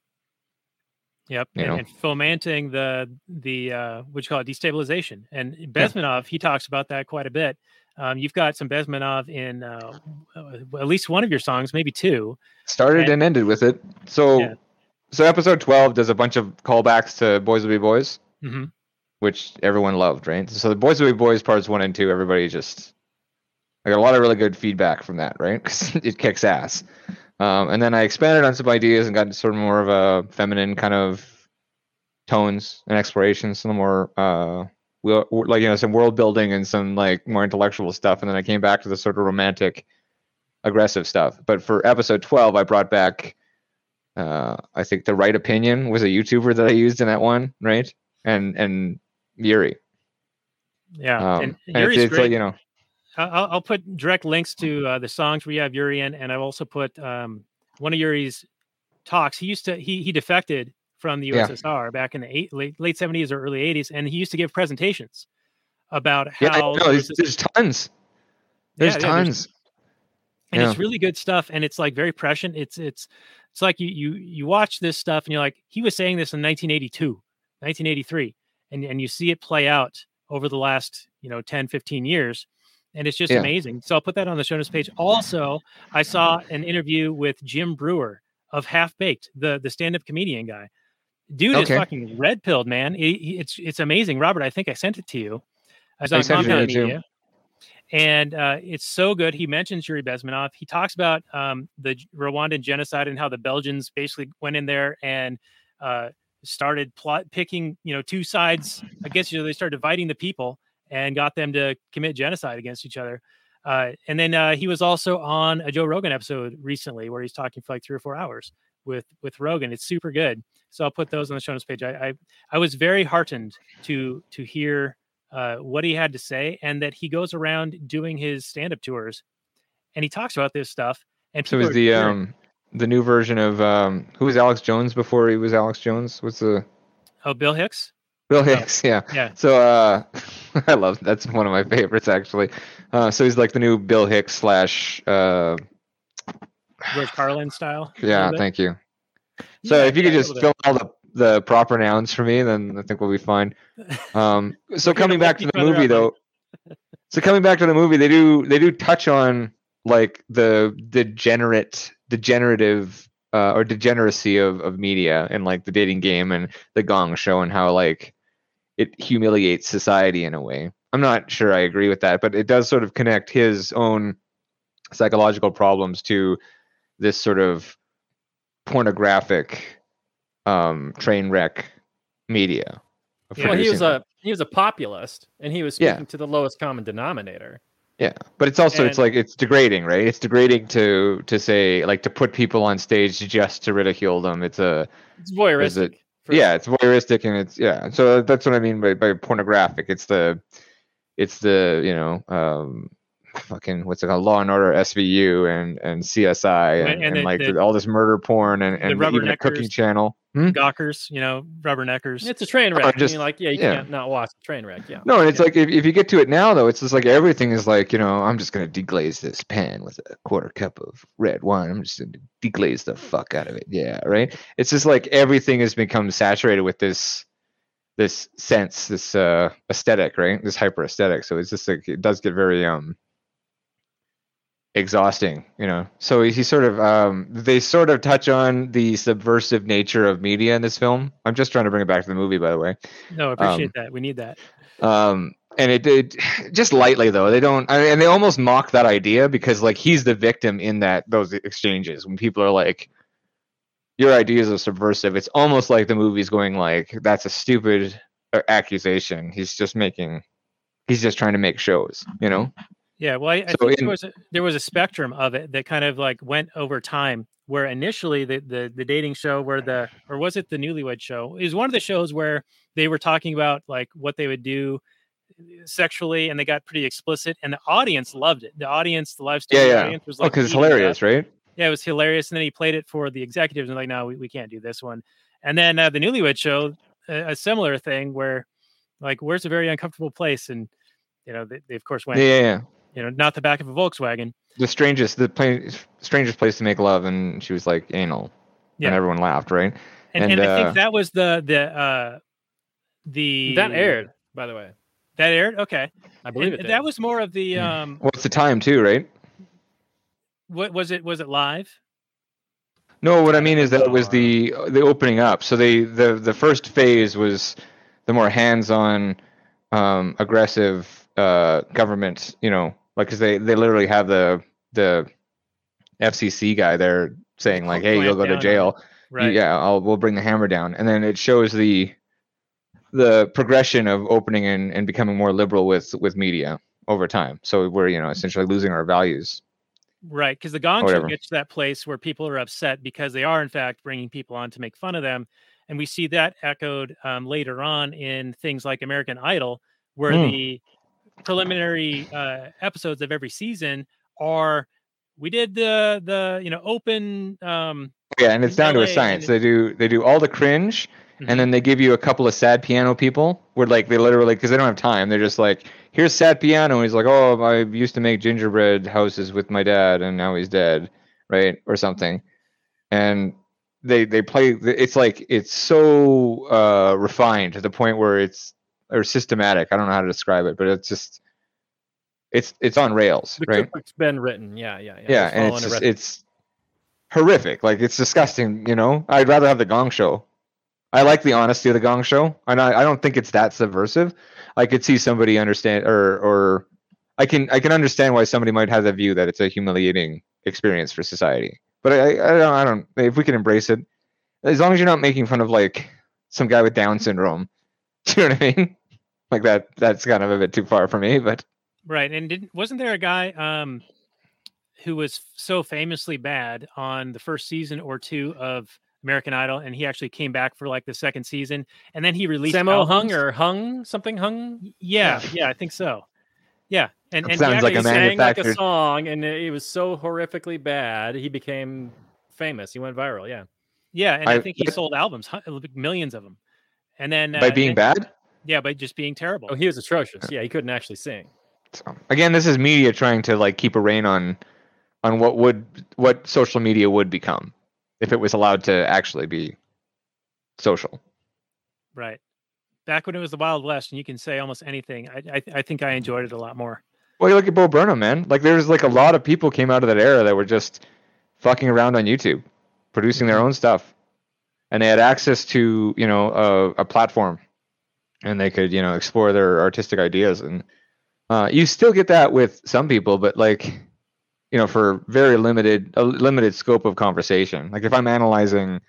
Yep.
You
And,
know?
and fomenting the the uh, what you call it, destabilization. And Bezmenov, he talks about that quite a bit. Um, you've got some Bezmenov in uh, at least one of your songs, maybe two.
Started
And-
and ended with it. So,
Yeah.
so episode twelve does a bunch of callbacks to Boys Will Be Boys,
hmm
which everyone loved, right? So the Boys Will Be Boys parts one and two, everybody just, I got a lot of really good feedback from that, right? Because it kicks ass. Um, and then I expanded on some ideas and got sort of more of a feminine kind of tones and explorations, some more uh, will- like you know some world building and some like more intellectual stuff. And then I came back to the sort of romantic, aggressive stuff. But for episode twelve, I brought back, uh, I think the Right Opinion was a YouTuber that I used in that one, right? And and Yuri.
Yeah.
Um,
and
and
Yuri's
it's, it's
great.
like, you know,
I'll, I'll put direct links to uh, the songs where you have Yuri in, and I've also put um, one of Yuri's talks. He used to he he defected from the U S S R back in the eight, late late seventies or early eighties, and he used to give presentations about
yeah,
how
no, there's, there's tons. There's
Yeah, yeah, there's-
tons.
and
Yeah.
it's really good stuff, and it's like very prescient. It's it's it's like you you you watch this stuff and you're like, he was saying this in nineteen eighty-two, nineteen eighty-three, and and you see it play out over the last, you know, ten, fifteen years, and it's just
Yeah.
amazing. So I'll put that on the show notes page. Also, I saw an interview with Jim Brewer of Half Baked, the the stand-up comedian guy. Dude is
Okay.
fucking red pilled, man. He- he- it's it's amazing. Robert, I think I sent it to you. I was
I
on
sent it to
Compound
me too.
Media. And uh, it's so good. He mentions Yuri Bezmenov. He talks about um, the J- Rwandan genocide and how the Belgians basically went in there and uh, started plot picking, you know, two sides against each other. They started dividing the people and got them to commit genocide against each other. Uh, and then uh, he was also on a Joe Rogan episode recently where he's talking for like three or four hours with with Rogan. It's super good. So I'll put those on the show notes page. I I, I was very heartened to to hear uh, what he had to say, and that he goes around doing his stand-up tours, and he talks about this stuff. And
So
people
is
are
the
cheering.
um the new version of um who was Alex Jones before he was Alex Jones? What's the
oh Bill Hicks,
Bill Hicks? Yeah.
yeah,
So uh I love that's one of my favorites actually. Uh so he's like the new Bill Hicks slash uh
George Carlin style. a
yeah,
little bit.
thank you. So
Yeah,
if you
yeah,
could
a
just
little
fill all the the proper nouns for me, then I think we'll be fine. Um so
We're gonna
coming back
look
to
each
the
other
movie
up,
though. So coming back to the movie, they do they do touch on like the degenerate degenerative uh, or degeneracy of, of media and like the dating game and the Gong Show and how like it humiliates society in a way. I'm not sure I agree with that, but it does sort of connect his own psychological problems to this sort of pornographic um, train wreck media. of
Yeah,
Well, he was
producing
a he was a populist, and he was
Yeah.
speaking to the lowest common denominator.
Yeah, but it's also it's
And-
like it's degrading, right? It's degrading to to say like to put people on stage just to ridicule them. It's a
It's voyeuristic.
Is it-
for-
yeah, it's voyeuristic and it's yeah. So that's what I mean by by pornographic. It's the it's the you know um fucking what's it called Law and Order S V U and and C S I and,
And- and
and,
the-
like
the-
all this murder porn and and
Rubber
even a cooking
Neckers.
channel. Hmm?
Gawkers, you know, rubberneckers.
It's a train wreck.
Or
I
just-
mean, like, yeah, you
yeah.
can't not watch a train wreck. Yeah.
No, and it's
Yeah.
like if, if you get to it now though, it's just like everything is like, you know, I'm just gonna deglaze this pan with a quarter cup of red wine. I'm just gonna deglaze the fuck out of it. Yeah, right. It's just like everything has become saturated with this this sense, this uh aesthetic, right? This hyper aesthetic. So it's just like it does get very um exhausting, you know. So he sort of um they sort of touch on the subversive nature of media in this film. I'm just trying to bring it back to the movie, by the way.
No, I appreciate
um,
that. We need that.
Um, and it did just lightly though. They don't, I mean, and they almost mock that idea because like he's the victim in that those exchanges when people are like, "Your ideas are subversive." It's almost like the movie's going like, "That's a stupid uh, accusation. He's just making. He's just trying to make shows, you know.
Yeah, well, I, I
So
think
in-
there was a, there was a spectrum of it that kind of like went over time. Where initially the, the the dating show, where the or was it the Newlywed Show? It was one of the shows where they were talking about like what they would do sexually, and they got pretty explicit, and the audience loved it. The audience, the live
Yeah,
studio
yeah.
audience was
Oh,
like,
because it's
eating it
hilarious,
up.
right?
Yeah, it was hilarious. And then he played it for the executives, and like, no, we, we can't do this one. And then uh, the Newlywed Show, a, a similar thing where, like, where's a very uncomfortable place? And you know, they, they of course went,
Yeah, yeah, yeah.
you know, not the back of a Volkswagen.
The strangest, the play, strangest place to make love, and she was like anal,
Yeah.
and everyone laughed, right?
And,
And,
and, I
uh,
think that was the the uh, the
That aired, by the way.
That aired. Okay,
I believe
And
it did.
that was more of the um.
What's the time too, right?
What was it? Was it live?
No, what I mean is that it was the the opening up. So they the the first phase was the more hands-on, um, aggressive uh, government. You know, like because they they literally have the the F C C guy there saying like, "Hey, you'll go
Clamp
to
down
jail."
on Right.
Yeah, I'll we'll bring the hammer down, and then it shows the the progression of opening and, and becoming more liberal with with media over time. So we're you know essentially losing our values.
Right, because the Gong Show
Whatever.
gets to that place where people are upset because they are in fact bringing people on to make fun of them, and we see that echoed um, later on in things like American Idol, where
Mm.
the preliminary uh, episodes of every season are we did the the you know open um,
Yeah, and it's down to
L
a
A
science.
and-
They do they do all the cringe,
Mhm.
and then they give you a couple of sad piano people. Where like they literally because they don't have time. They're just like, here's sad piano. And he's like, oh, I used to make gingerbread houses with my dad, and now he's dead, right, or something. And they they play. It's like it's so uh, refined to the point where it's or systematic. I don't know how to describe it, but it's just it's it's on rails,
The
right?
cookbook's been written. Yeah, yeah, yeah.
Yeah,
It's
and
following
it's
a
just,
recipe.
it's horrific. Like it's disgusting. You know, I'd rather have the Gong Show. I like the honesty of the Gong Show, and I, I don't think it's that subversive. I could see somebody understand, or or I can I can understand why somebody might have the view that it's a humiliating experience for society. But I I don't I don't if we can embrace it, as long as you're not making fun of like some guy with Down syndrome. Do you know what I mean? Like that that's kind of a bit too far for me, but.
right. And didn't wasn't there a guy um, who was so famously bad on the first season or two of American Idol, and he actually came back for like the second season, and then he released
Samo Hung
albums.
or Hung something Hung.
Y- Yeah, yeah, I think so. Yeah, and
That
and
sounds
he
like
actually
a
He sang like a
manufactured-
song, and it was so horrifically bad. He became famous. He went viral. Yeah.
yeah, and I,
I-
think he sold albums, hun- millions of them, and then uh,
By being
then-
bad?
yeah, by just being terrible.
Oh, he was atrocious. Yeah, he couldn't actually sing.
So, again, this is media trying to like keep a rein on on what would what social media would become if it was allowed to actually be social.
Right. Back when it was the Wild West, and you can say almost anything. I I, I think I enjoyed it a lot more.
Well, you look at Bo Burnham, man. Like there's like a lot of people came out of that era that were just fucking around on YouTube, producing their own stuff, and they had access to you know a, a platform, and they could you know explore their artistic ideas. And uh, you still get that with some people, but like you know for very limited a limited scope of conversation. Like if I'm analyzing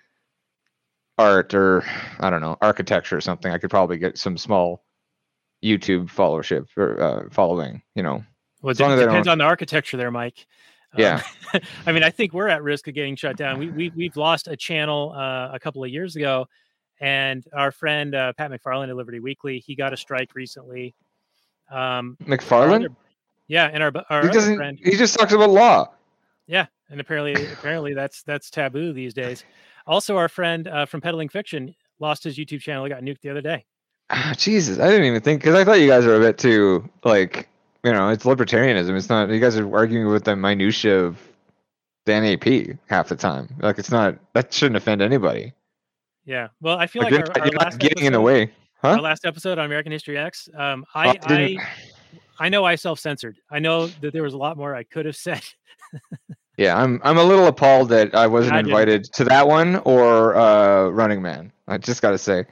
art or I don't know architecture or something, I could probably get some small YouTube followership or uh, following. You know.
Well, it
As long as they
depends
don't-
on the architecture there, Mike. Um,
Yeah.
I mean, I think we're at risk of getting shut down. We, we, we've lost a channel uh, a couple of years ago, and our friend uh, Pat McFarlane at Liberty Weekly, he got a strike recently. Um, our
McFarlane?
other- yeah, and our, our
He
other
doesn't.
friend,
He just talks about law.
yeah, and apparently apparently that's that's taboo these days. Also, our friend uh, from Peddling Fiction lost his YouTube channel. He got nuked the other day.
Ah, Jesus, I didn't even think because I thought you guys were a bit too like you know it's libertarianism. It's not. You guys are arguing with the minutia of the N A P half the time. Like it's not. That shouldn't offend anybody.
Yeah, well, I feel
Like,
like,
you're
our,
not,
our
you're not
last
getting in the
episode-
way, huh?
Our last episode on American History X. Um,
Oh,
I, I
didn't-
I know I self-censored. I know that there was a lot more I could have said.
yeah, I'm. I'm a little appalled that I wasn't
I didn't.
invited to that one or uh, Running Man. I just got to say,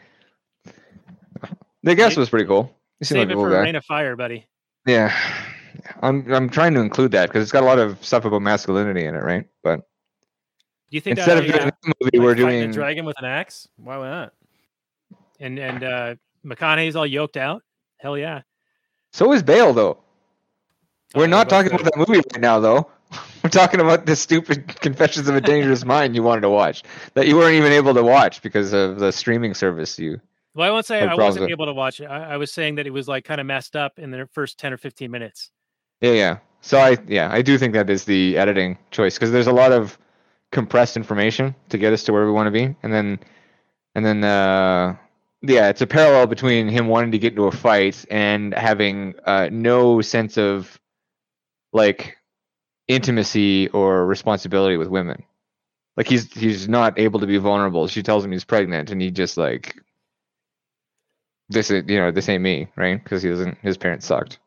the guest
Maybe-
was pretty cool. You seem
Save
like
it
a cool
for
guy.
Rain of Fire, buddy.
Yeah, I'm. I'm trying to include that because it's got a lot of stuff about masculinity in it, right? But
Do you think
instead
that
of
uh,
doing this movie,
Like
we're
fighting
doing
a dragon with an axe. Why not?
and and uh, McConaughey's all yoked out. Hell yeah.
So is Bale, though. We're
Oh,
not
they're
talking
both
about that movie right now, though. We're talking about the stupid Confessions of a Dangerous Mind you wanted to watch that you weren't even able to watch because of the streaming service you.
Well, I won't say
Had
I
problems
wasn't
with-
able to watch it. I, I was saying that it was like kind of messed up in the first ten or fifteen minutes.
Yeah, yeah. So I, yeah, I do think that is the editing choice because there's a lot of compressed information to get us to where we want to be, and then, and then, uh, yeah, it's a parallel between him wanting to get into a fight and having uh, no sense of like intimacy or responsibility with women. Like he's he's not able to be vulnerable. She tells him he's pregnant, and he just like, this is you know this ain't me, right? Because he doesn't. His parents sucked.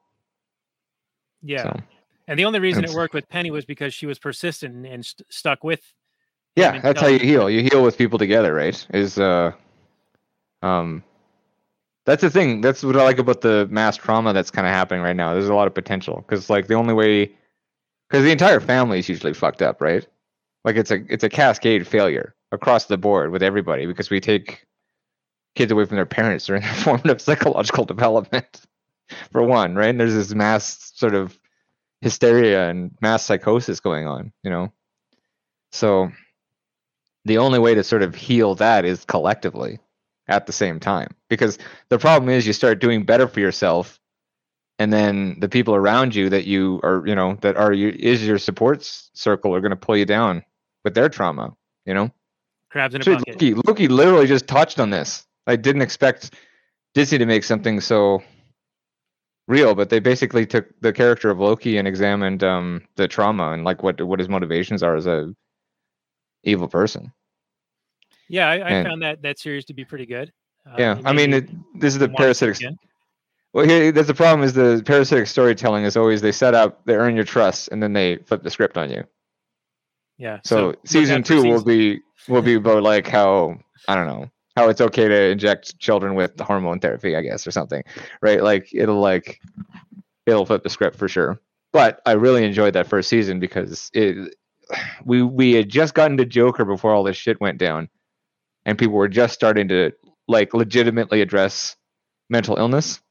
Yeah.
So.
And the only reason it
It's-
worked with Penny was because she was persistent and, and st- stuck with.
Yeah,
and
that's how you
telling-
heal. You heal with people together, right? Is uh, um, that's the thing. That's what I like about the mass trauma that's kind of happening right now. There's a lot of potential because like the only way, because the entire family is usually fucked up, right? Like it's a it's a cascade failure across the board with everybody because we take kids away from their parents during their formative psychological development, for one, right? And there's this mass sort of hysteria and mass psychosis going on, you know. So the only way to sort of heal that is collectively at the same time, because the problem is you start doing better for yourself, and then the people around you that you are, you know, that are you is your support s- circle are going to pull you down with their trauma, you know.
Crabs in a
Shit,
bucket.
Loki, Loki literally just touched on this. I didn't expect Disney to make something so real, but they basically took the character of Loki and examined um, the trauma and like what what his motivations are as a evil person.
Yeah, I, I
And-
found that that series to be pretty good. Uh,
yeah,
it
I
made
mean,
me
it, this is the
want to see it
parasitic.
again.
Well, here, that's the problem. Is the parasitic storytelling is always they set up, they earn your trust, and then they flip the script on you.
Yeah.
So,
look
season
out for
two will
season-
be will be about like how I don't know how it's okay to inject children with hormone therapy, I guess, or something, right? Like it'll like it'll flip the script for sure. But I really enjoyed that first season because it we we had just gotten to Joker before all this shit went down, and people were just starting to like legitimately address mental illness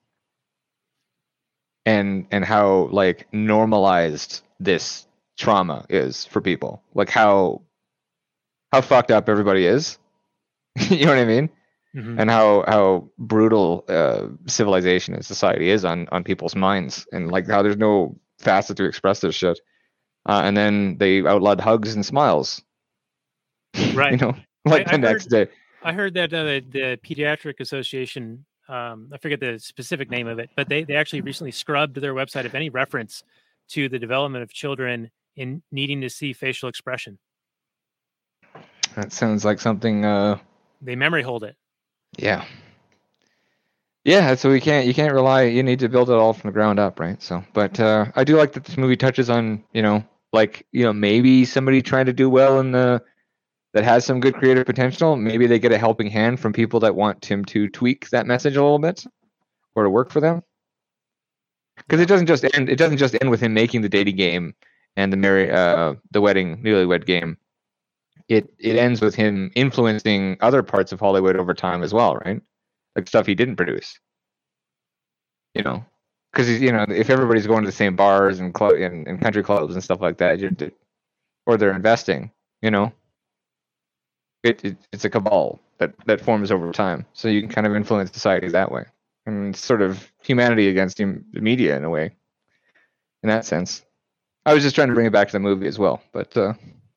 and and how like normalized this trauma is for people, like how how fucked up everybody is. You know what I mean?
Mhm.
And how how brutal uh, civilization and society is on on people's minds, and like how there's no facet to express this shit. Uh, and then they outlawed hugs and smiles.
Right.
You know, like
I
the next
heard-
day.
I heard that uh, the, the Pediatric Association, um, I forget the specific name of it, but they, they actually recently scrubbed their website of any reference to the development of children in needing to see facial expression.
That sounds like something. Uh,
They memory hold it.
yeah. Yeah, so we can't you can't rely you need to build it all from the ground up, right? So but uh I do like that this movie touches on, you know, like, you know, maybe somebody trying to do well in the that has some good creative potential, maybe they get a helping hand from people that want him to tweak that message a little bit or to work for them. Because it doesn't just end it doesn't just end with him making the dating game and the marry uh the wedding newlywed game. It it ends with him influencing other parts of Hollywood over time as well, right? Like stuff he didn't produce. You know, because you know if everybody's going to the same bars and club and, and country clubs and stuff like that, you're, or they're investing, you know, it, it it's a cabal that that forms over time. So you can kind of influence society that way, and it's sort of humanity against the media in a way. In that sense, I was just trying to bring it back to the movie as well, but. uh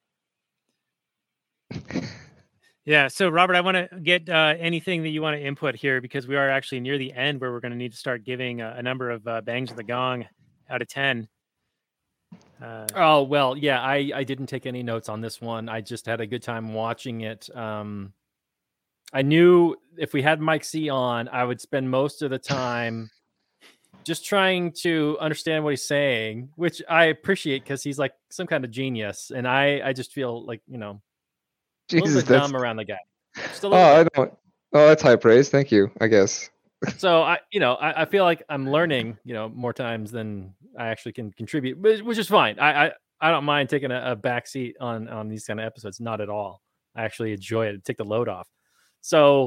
Yeah. So, Robert, I want to get uh, anything that you want to input here because we are actually near the end where we're going to need to start giving a, a number of uh, bangs of the gong out of ten. Uh,
Oh well, yeah. I I didn't take any notes on this one. I just had a good time watching it. Um, I knew if we had Mike C on, I would spend most of the time just trying to understand what he's saying, which I appreciate because he's like some kind of genius, and I I just feel like you know a little
Jesus,
bit
that's,
dumb around the guy. Just a
oh,
little
I
bit.
don't. Oh, that's high praise. Thank you. I guess.
So I, you know, I, I feel like I'm learning, you know, more times than I actually can contribute, which, which is fine. I, I, I don't mind taking a, a back seat on on these kind of episodes. Not at all. I actually enjoy it. Take the load off. So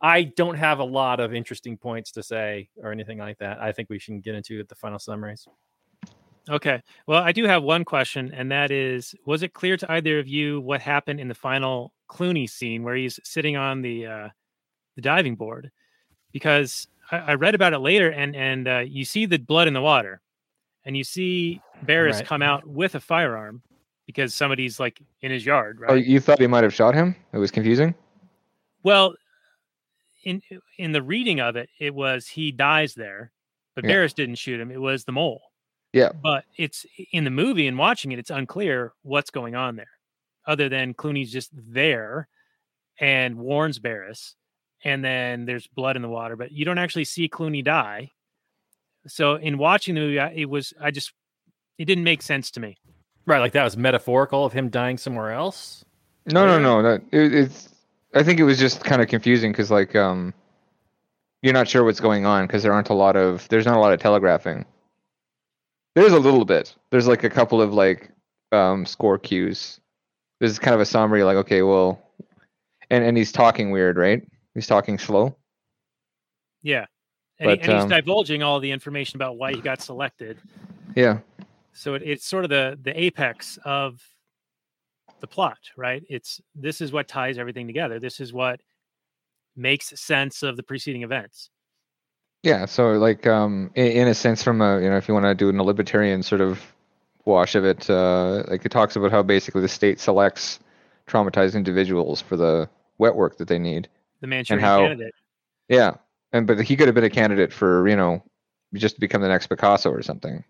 I don't have a lot of interesting points to say or anything like that. I think we should get into the final summaries.
Okay. Well, I do have one question, and that is, was it clear to either of you what happened in the final Clooney scene where he's sitting on the uh, the diving board? Because I, I read about it later, and and uh, you see the blood in the water, and you see Barris
Right.
come out with a firearm because somebody's like in his yard, right?
Oh, you thought he might have shot him? It was confusing.
Well, in in the reading of it, it was he dies there, but
Yeah.
Barris didn't shoot him. It was the mole.
Yeah.
But it's in the movie and watching it, it's unclear what's going on there, other than Clooney's just there and warns Barris, and then there's blood in the water, but you don't actually see Clooney die. So in watching the movie, I, it was I just it didn't make sense to me.
Right, like that was metaphorical of him dying somewhere else.
No, no, no. That it, it's. I think it was just kind of confusing because, like, um, you're not sure what's going on because there aren't a lot of. There's not a lot of telegraphing. There's a little bit. There's like a couple of like um, score cues. There's kind of a summary, like, okay, well, and and he's talking weird, right? He's talking slow.
Yeah, and, he-
But,
and he's
um,
divulging all the information about why he got selected.
Yeah.
So it, it's sort of the the apex of the plot, right? It's this is what ties everything together. This is what makes sense of the preceding events.
Yeah, so like um in, in a sense from a you know if you want to do an libertarian sort of wash of it, uh like it talks about how basically the state selects traumatized individuals for the wet work that they need.
The Manchurian
how-
Candidate.
Yeah. And but he could have been a candidate for, you know, just to become the next Picasso or something.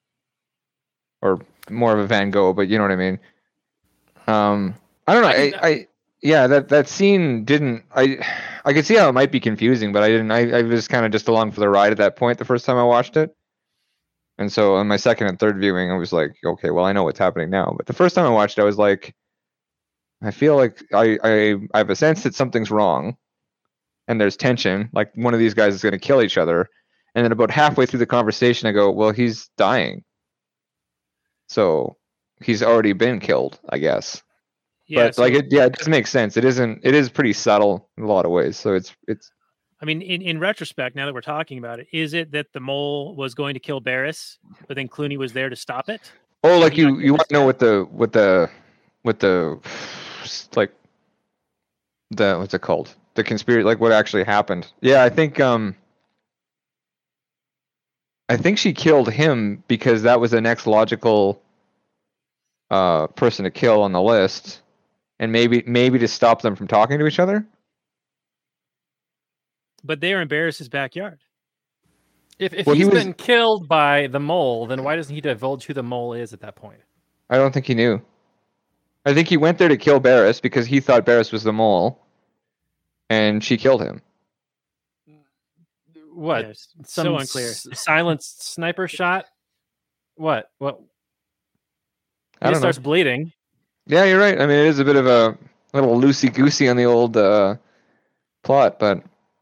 Or more of a Van Gogh, but you know what I mean. Um I don't know.
I
I,
can-
I yeah, that that scene didn't I I could see how it might be confusing, but I didn't I, I was kind of just along for the ride at that point the first time I watched it. And so on my second and third viewing I was like, okay, well I know what's happening now. But the first time I watched it I was like I feel like I I, I have a sense that something's wrong and there's tension, like one of these guys is going to kill each other. And then about halfway through the conversation I go, well, he's dying. So he's already been killed, I guess.
Yeah,
but
so,
like it, yeah, it does make sense. It isn't. It is pretty subtle in a lot of ways. So it's it's.
I mean, in, in retrospect, now that we're talking about it, is it that the mole was going to kill Barris, but then Clooney was there to stop it?
Oh, like
he
you
not
you want to know what the what the what the like the what's it called? The conspiracy, like what actually happened? Yeah, I think um. I think she killed him because that was the next logical uh person to kill on the list, and maybe maybe to stop them from talking to each other.
But they're in Barris's backyard.
If if
Well, he
he's
was-
been killed by the mole, then why doesn't he divulge who the mole is at that point?
I don't think he knew. I think he went there to kill Barris because he thought Barris was the mole, and she killed him.
What?
Yeah, it's
Some
so unclear.
s- silenced sniper shot? What? What?
I
He
don't know.
starts bleeding.
Yeah, you're right. I mean, it is a bit of a little loosey goosey on the old uh, plot, but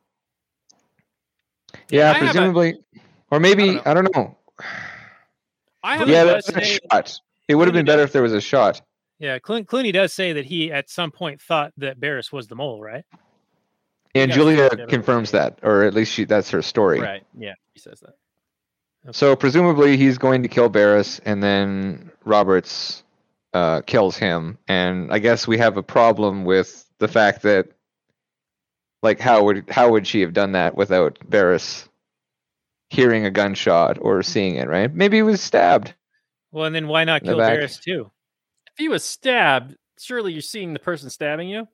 yeah,
I have a-
presumably, or maybe
I
I don't know.
I have
Yeah,
a
that's a
question.
shot. It would have been
Clooney
better
does-
if there was a shot.
Yeah, Clo- Clooney does say that he at some point thought that Barris was the mole, right?
And
got
Julia
fucked up.
confirms that, or at least she that's her story.
Right. Yeah, he says that.
So presumably he's going to kill Barris, and then Roberts uh, kills him. And I guess we have a problem with the fact that, like, how would how would she have done that without Barris hearing a gunshot or seeing it? Right? Maybe he was stabbed.
Well, and then why not
In the
kill
back.
Barris too?
If he was stabbed, surely you're seeing the person stabbing you.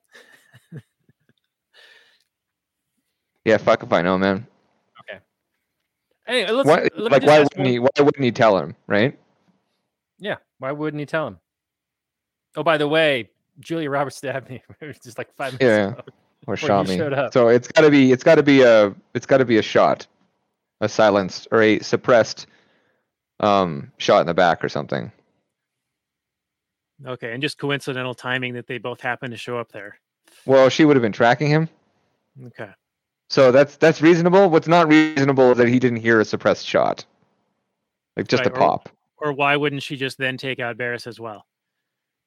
Yeah, fuck if I know, man.
Anyway, let's
Why,
let me
like,
just
why
ask
wouldn't
one-
he? Why wouldn't he tell him? Right?
Yeah, why wouldn't he tell him? Oh, by the way, Julia Roberts stabbed me just like five minutes
Yeah.
ago.
Or
Before
shot
you
me.
showed up.
So it's got to be. It's got to be a. It's got to be a shot, a silenced or a suppressed, um, shot in the back or something.
Okay, and just coincidental timing that they both happen to show up there.
Well, she would have been tracking him.
Okay.
So that's that's reasonable. What's not reasonable is that he didn't hear a suppressed shot, like just
Right,
a
or-
pop.
Or why wouldn't she just then take out Barris as well?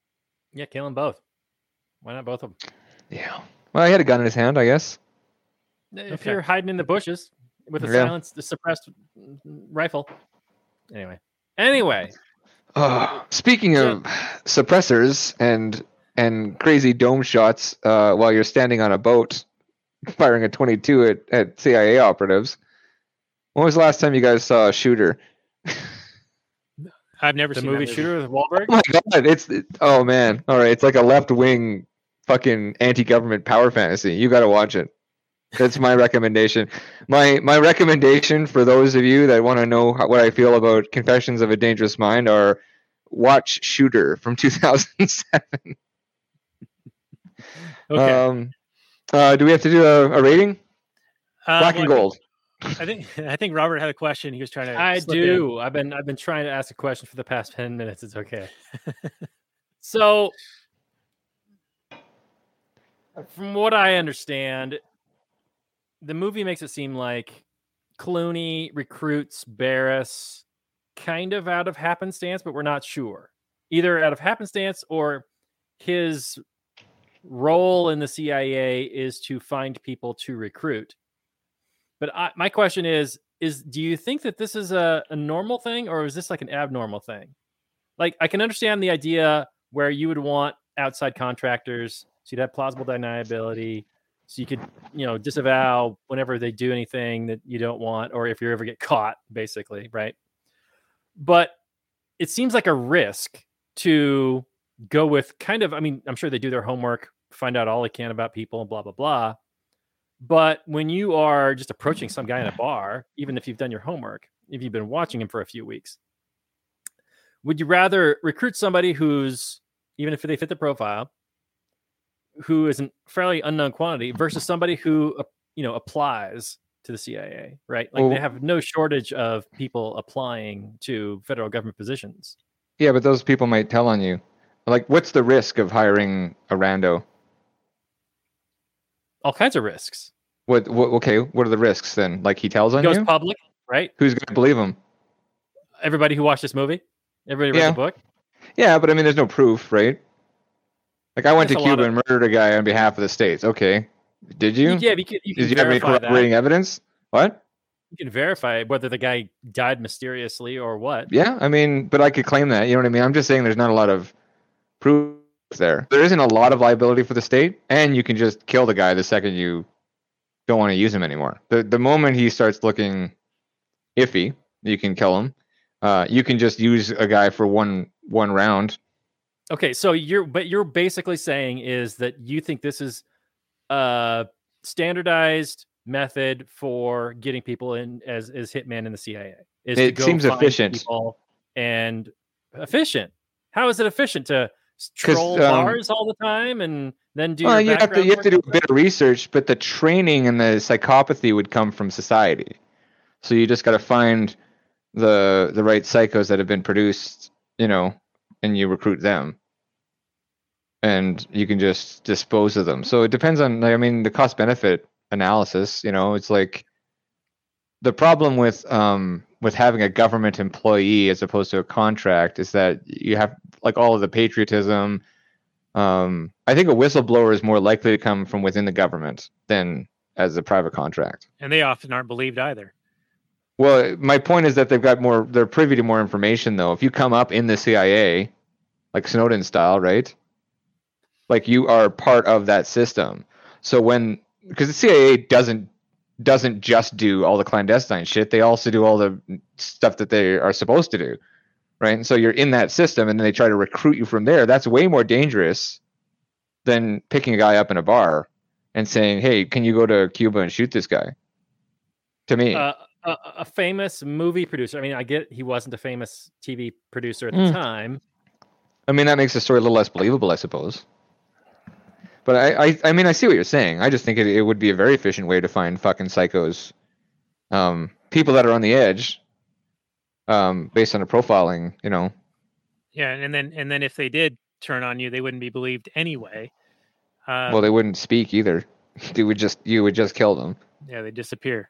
Yeah, kill them both. Why not both of them?
Yeah. Well, he had a gun in his hand, I guess.
If
Okay.
you're hiding in the bushes with a
Yeah.
silenced, suppressed rifle. Anyway. Anyway.
Oh, speaking
So-
of suppressors and and crazy dome shots uh, while you're standing on a boat firing a twenty-two at, at C I A operatives. When was the last time you guys saw a shooter?
I've never
The
seen
movie
that
Shooter with Wahlberg?
Oh my god, it's it- oh man. All right, it's like a left wing fucking anti-government power fantasy. You got to watch it. That's my recommendation. My my recommendation for those of you that want to know how, what I feel about Confessions of a Dangerous Mind are watch Shooter from two thousand seven.
Okay.
Um, uh, do we have to do a, a rating?
Uh,
Black
well,
and gold.
I think I think Robert had a question. He was trying to.
I
slip in.
do. I've been I've been trying to ask a question for the past ten minutes. It's okay. So, from what I understand, the movie makes it seem like Clooney recruits Barris kind of out of happenstance, but we're not sure. Either out of happenstance or his role in the C I A is to find people to recruit. But I, my question is, is do you think that this is a, a normal thing or is this like an abnormal thing? Like, I can understand the idea where you would want outside contractors, so you'd have plausible deniability, so you could, you know, disavow whenever they do anything that you don't want, or if you ever get caught, basically, right? But it seems like a risk to go with kind of, I mean, I'm sure they do their homework, find out all they can about people, blah, blah, blah. But when you are just approaching some guy in a bar, even if you've done your homework, if you've been watching him for a few weeks, would you rather recruit somebody who's, even if they fit the profile, who is a fairly unknown quantity versus somebody who, uh, you know, applies to the C I A, right? Like
Well-
they have no shortage of people applying to federal government positions.
Yeah, but those people might tell on you. Like, what's the risk of hiring a rando?
All kinds of risks.
What, what? Okay, what are the risks then? Like he tells on
Goes
you.
public, right?
Who's going to believe him?
Everybody who watched this movie, everybody read
Yeah.
the book.
Yeah, but I mean, there's no proof, right? Like I went
That's
to
a lot
Cuba
of-
and murdered a guy on behalf of the states. Okay, did you?
Yeah, you can, you can
Did you have any
verify that.
corroborating evidence? What?
You can verify whether the guy died mysteriously or what.
Yeah, I mean, but I could claim that. You know what I mean? I'm just saying there's not a lot of proof there. There isn't a lot of liability for the state, and you can just kill the guy the second you don't want to use him anymore. The the moment he starts looking iffy, you can kill him. Uh, you can just use a guy for one one round.
Okay, so you're but you're basically saying is that you think this is a standardized method for getting people in as as hitman in the C I A. Is to
It
go
seems
find
efficient.
people and efficient. How is it efficient to s-
'Cause,
troll
um,
bars all the time and then do
Well,
your
you have to
background
you have to do
work?
a bit of research, but the training and the psychopathy would come from society. So you just got to find the the right psychos that have been produced, you know, and you recruit them, and you can just dispose of them. So it depends on, I mean, the cost benefit analysis. You know, it's like the problem with um with having a government employee as opposed to a contract is that you have like all of the patriotism. Um, I think a whistleblower is more likely to come from within the government than as a private contract.
And they often aren't believed either.
Well, my point is that they've got more, they're privy to more information, though. If you come up in the C I A, like Snowden style, right? Like you are part of that system. So when, because the C I A doesn't doesn't just do all the clandestine shit, they also do all the stuff that they are supposed to do, right? And so you're in that system, and then they try to recruit you from there. That's way more dangerous than picking a guy up in a bar and saying, "Hey, can you go to Cuba and shoot this guy?" To me,
Uh, a, a famous movie producer. I mean, I get he wasn't a famous T V producer at the
Mm.
time.
I mean, that makes the story a little less believable, I suppose. But I, I, I mean, I see what you're saying. I just think it, it would be a very efficient way to find fucking psychos, um, people that are on the edge, um, based on a profiling, you know.
Yeah, and then and then if they did turn on you, they wouldn't be believed anyway. Um,
Well, they wouldn't speak either. You would just, you would just kill them.
yeah, they disappear.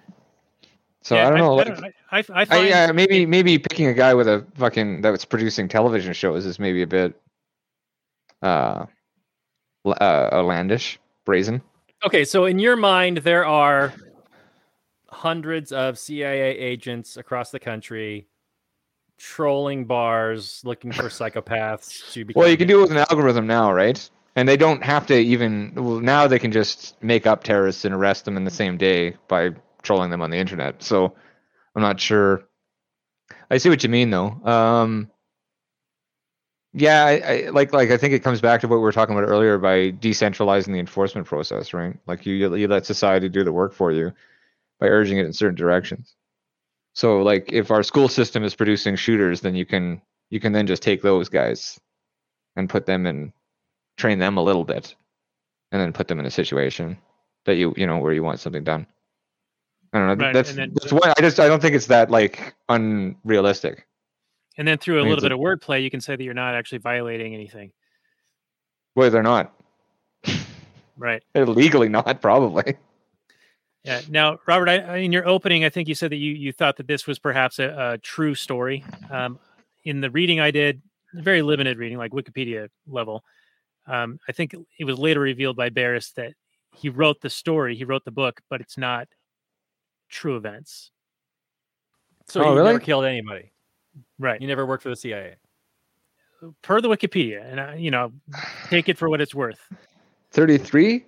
So
Yeah,
I don't know.
I,
like,
don't, I, I, I
I,
find
yeah, maybe, maybe picking a guy with a fucking that's producing television shows is maybe a bit, uh, l- uh outlandish, brazen.
Okay, so in your mind, there are hundreds of C I A agents across the country trolling bars, looking for psychopaths to become.
Well, you can do it with an algorithm now, right? And they don't have to even. Well, now they can just make up terrorists and arrest them in the same day by trolling them on the internet. So I'm not sure. I see what you mean, though. Um, yeah, I, I like like I think it comes back to what we were talking about earlier by decentralizing the enforcement process, right? Like you you let society do the work for you by urging it in certain directions. So like if our school system is producing shooters, then you can you can then just take those guys and put them in, train them a little bit, and then put them in a situation that you you know where you want something done. I don't know.
Right,
That's
and then-
that's why I just I don't think it's that like unrealistic.
And then through a
I mean,
little
it's
bit
a-
of wordplay, you can say that you're not actually violating anything.
Well, they're not.
Right.
They're legally not, probably.
Yeah. Now, Robert, I, in your opening, I think you said that you, you thought that this was perhaps a, a true story. Um, in the reading I did, very limited reading, like Wikipedia level, um, I think it was later revealed by Barris that he wrote the story, he wrote the book, but it's not true events.
So
Oh,
you
really?
never killed anybody.
Right.
You never worked for the C I A.
Per the Wikipedia, and I, you know, take it for what it's worth.
thirty-three?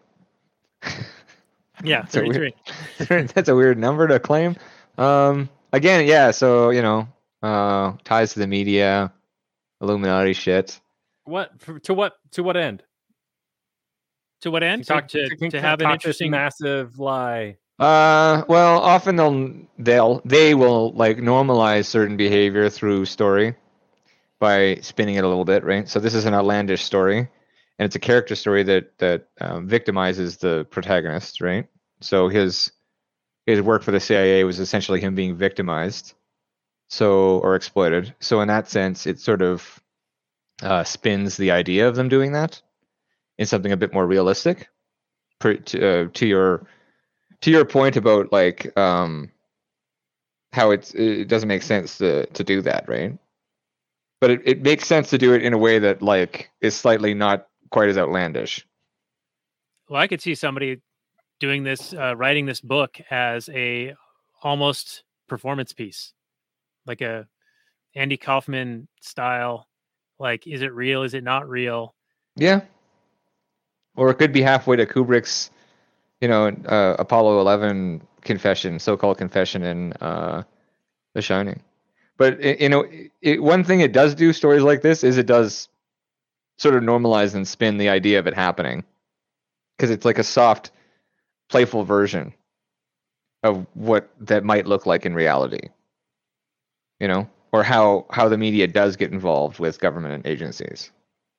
Yeah,
That's a weird-
thirty-three.
That's a weird number to claim. Um, again, yeah. So you know, uh, ties to the media, Illuminati shit.
What for, to what to what end?
To what end?
Talk-
to,
to-
to,
to
have an
talk this
interesting.
massive lie.
Uh, well, often they'll they'll they will like normalize certain behavior through story by spinning it a little bit, right? So this is an outlandish story, and it's a character story that that um, victimizes the protagonist, right? So his his work for the C I A was essentially him being victimized, so or exploited. So in that sense, it sort of uh, spins the idea of them doing that in something a bit more realistic. Per, to, uh, to your to your point about like um, how it's it doesn't make sense to to do that, right? But it, it makes sense to do it in a way that like is slightly not quite as outlandish.
Well, I could see somebody doing this, uh, writing this book as a almost performance piece, like a Andy Kaufman style. Like, is it real? Is it not real?
Yeah. Or it could be halfway to Kubrick's, you know, uh, Apollo eleven confession, so-called confession in uh, The Shining. But it, you know, it, one thing it does do stories like this is it does sort of normalize and spin the idea of it happening, because it's like a soft, playful version of what that might look like in reality. You know, or how how the media does get involved with government agencies.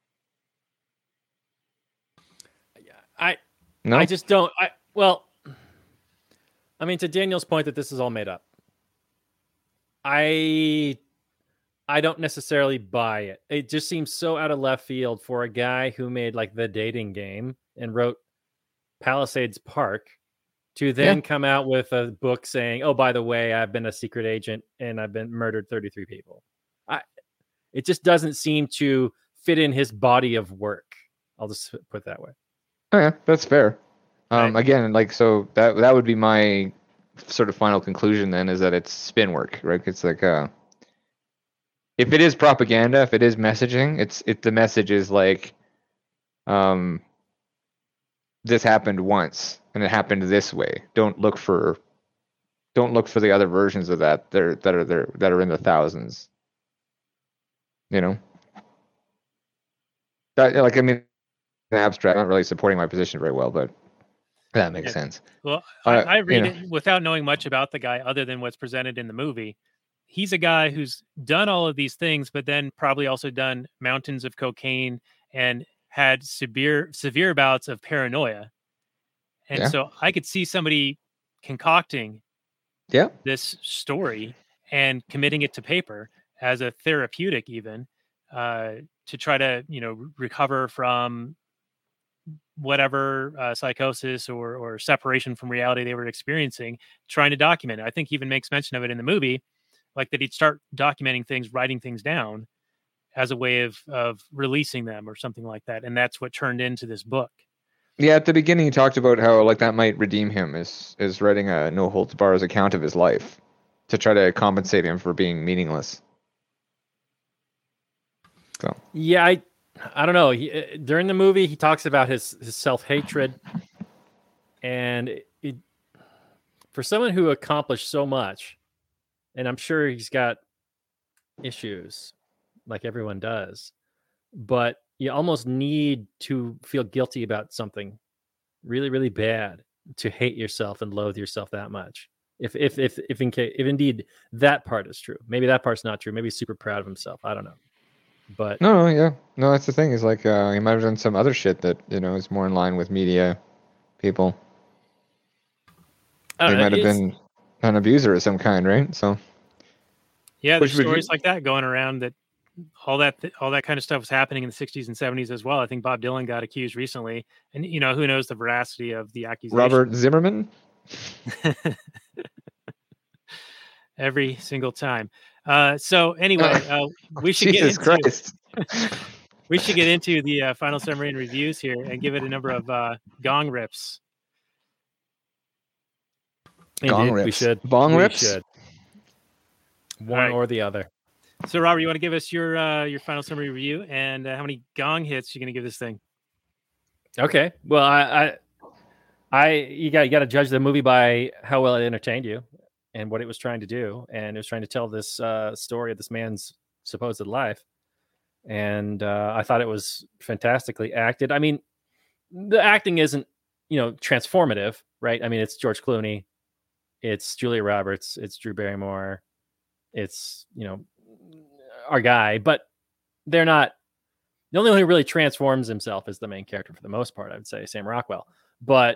I
No,
I just don't. I well, I mean, to Daniel's point that this is all made up. I I don't necessarily buy it. It just seems so out of left field for a guy who made like The Dating Game and wrote Palisades Park to then
Yeah.
come out with a book saying, "Oh, by the way, I've been a secret agent and I've been murdered thirty-three people." I it just doesn't seem to fit in his body of work. I'll just put it that way.
Oh, yeah, that's fair. Um,
Right.
Again, like so that that would be my sort of final conclusion then, is that it's spin work, right? It's like uh, if it is propaganda, if it is messaging, it's it the message is like, um, this happened once and it happened this way. Don't look for, don't look for the other versions of that. They're that are there that are in the thousands. You know, that like I mean, in abstract, I'm not really supporting my position very well, but that makes
Yeah.
sense.
Well,
Uh,
I, I
you
read
know.
it without knowing much about the guy other than what's presented in the movie. He's a guy who's done all of these things, but then probably also done mountains of cocaine and had severe severe bouts of paranoia. And
Yeah.
so I could see somebody concocting
Yeah.
this story and committing it to paper as a therapeutic, even uh, to try to, you know, re- recover from whatever uh, psychosis or or separation from reality they were experiencing, trying to document it. I think he even makes mention of it in the movie, like that he'd start documenting things, writing things down as a way of of releasing them or something like that. And that's what turned into this book.
Yeah, at the beginning he talked about how like that might redeem him is is writing a no holds bars account of his life to try to compensate him for being meaningless. So
Yeah, I, I don't know. He, uh, during the movie, he talks about his, his self hatred, and it, it, for someone who accomplished so much, and I'm sure he's got issues, like everyone does, but you almost need to feel guilty about something really, really bad to hate yourself and loathe yourself that much. If if if if in case, if indeed that part is true, maybe that part's not true. Maybe he's super proud of himself. I don't know. But
no, no, yeah, no. That's the thing. Is like uh, he might have done some other shit that you know is more in line with media people.
I
He
don't know,
might have
it's-
been an abuser of some kind, right? So
Yeah,
Which
there's
would you-
stories like that going around that all that all that kind of stuff was happening in the sixties and seventies as well. I think Bob Dylan got accused recently, and you know who knows the veracity of the accusation.
Robert Zimmerman.
Every single time. Uh, so anyway, uh, we should
Jesus
get into,
Christ.
we should get into the uh, final summary and reviews here and give it a number of uh, gong rips.
Gong
Indeed, we
rips.
should.
Bong
We
rips?
should. One
right.
or the other.
So Robert, you want to give us your uh, your final summary review and uh, how many gong hits you're going to give this thing?
Okay. Well, I, I, I you got you got to judge the movie by how well it entertained you and what it was trying to do, and it was trying to tell this uh, story of this man's supposed life. And uh, I thought it was fantastically acted. I mean, the acting isn't, you know, transformative, right? I mean, it's George Clooney, it's Julia Roberts, it's Drew Barrymore, it's, you know, our guy, but they're not. The only one who really transforms himself is the main character for the most part, I would say, Sam Rockwell. But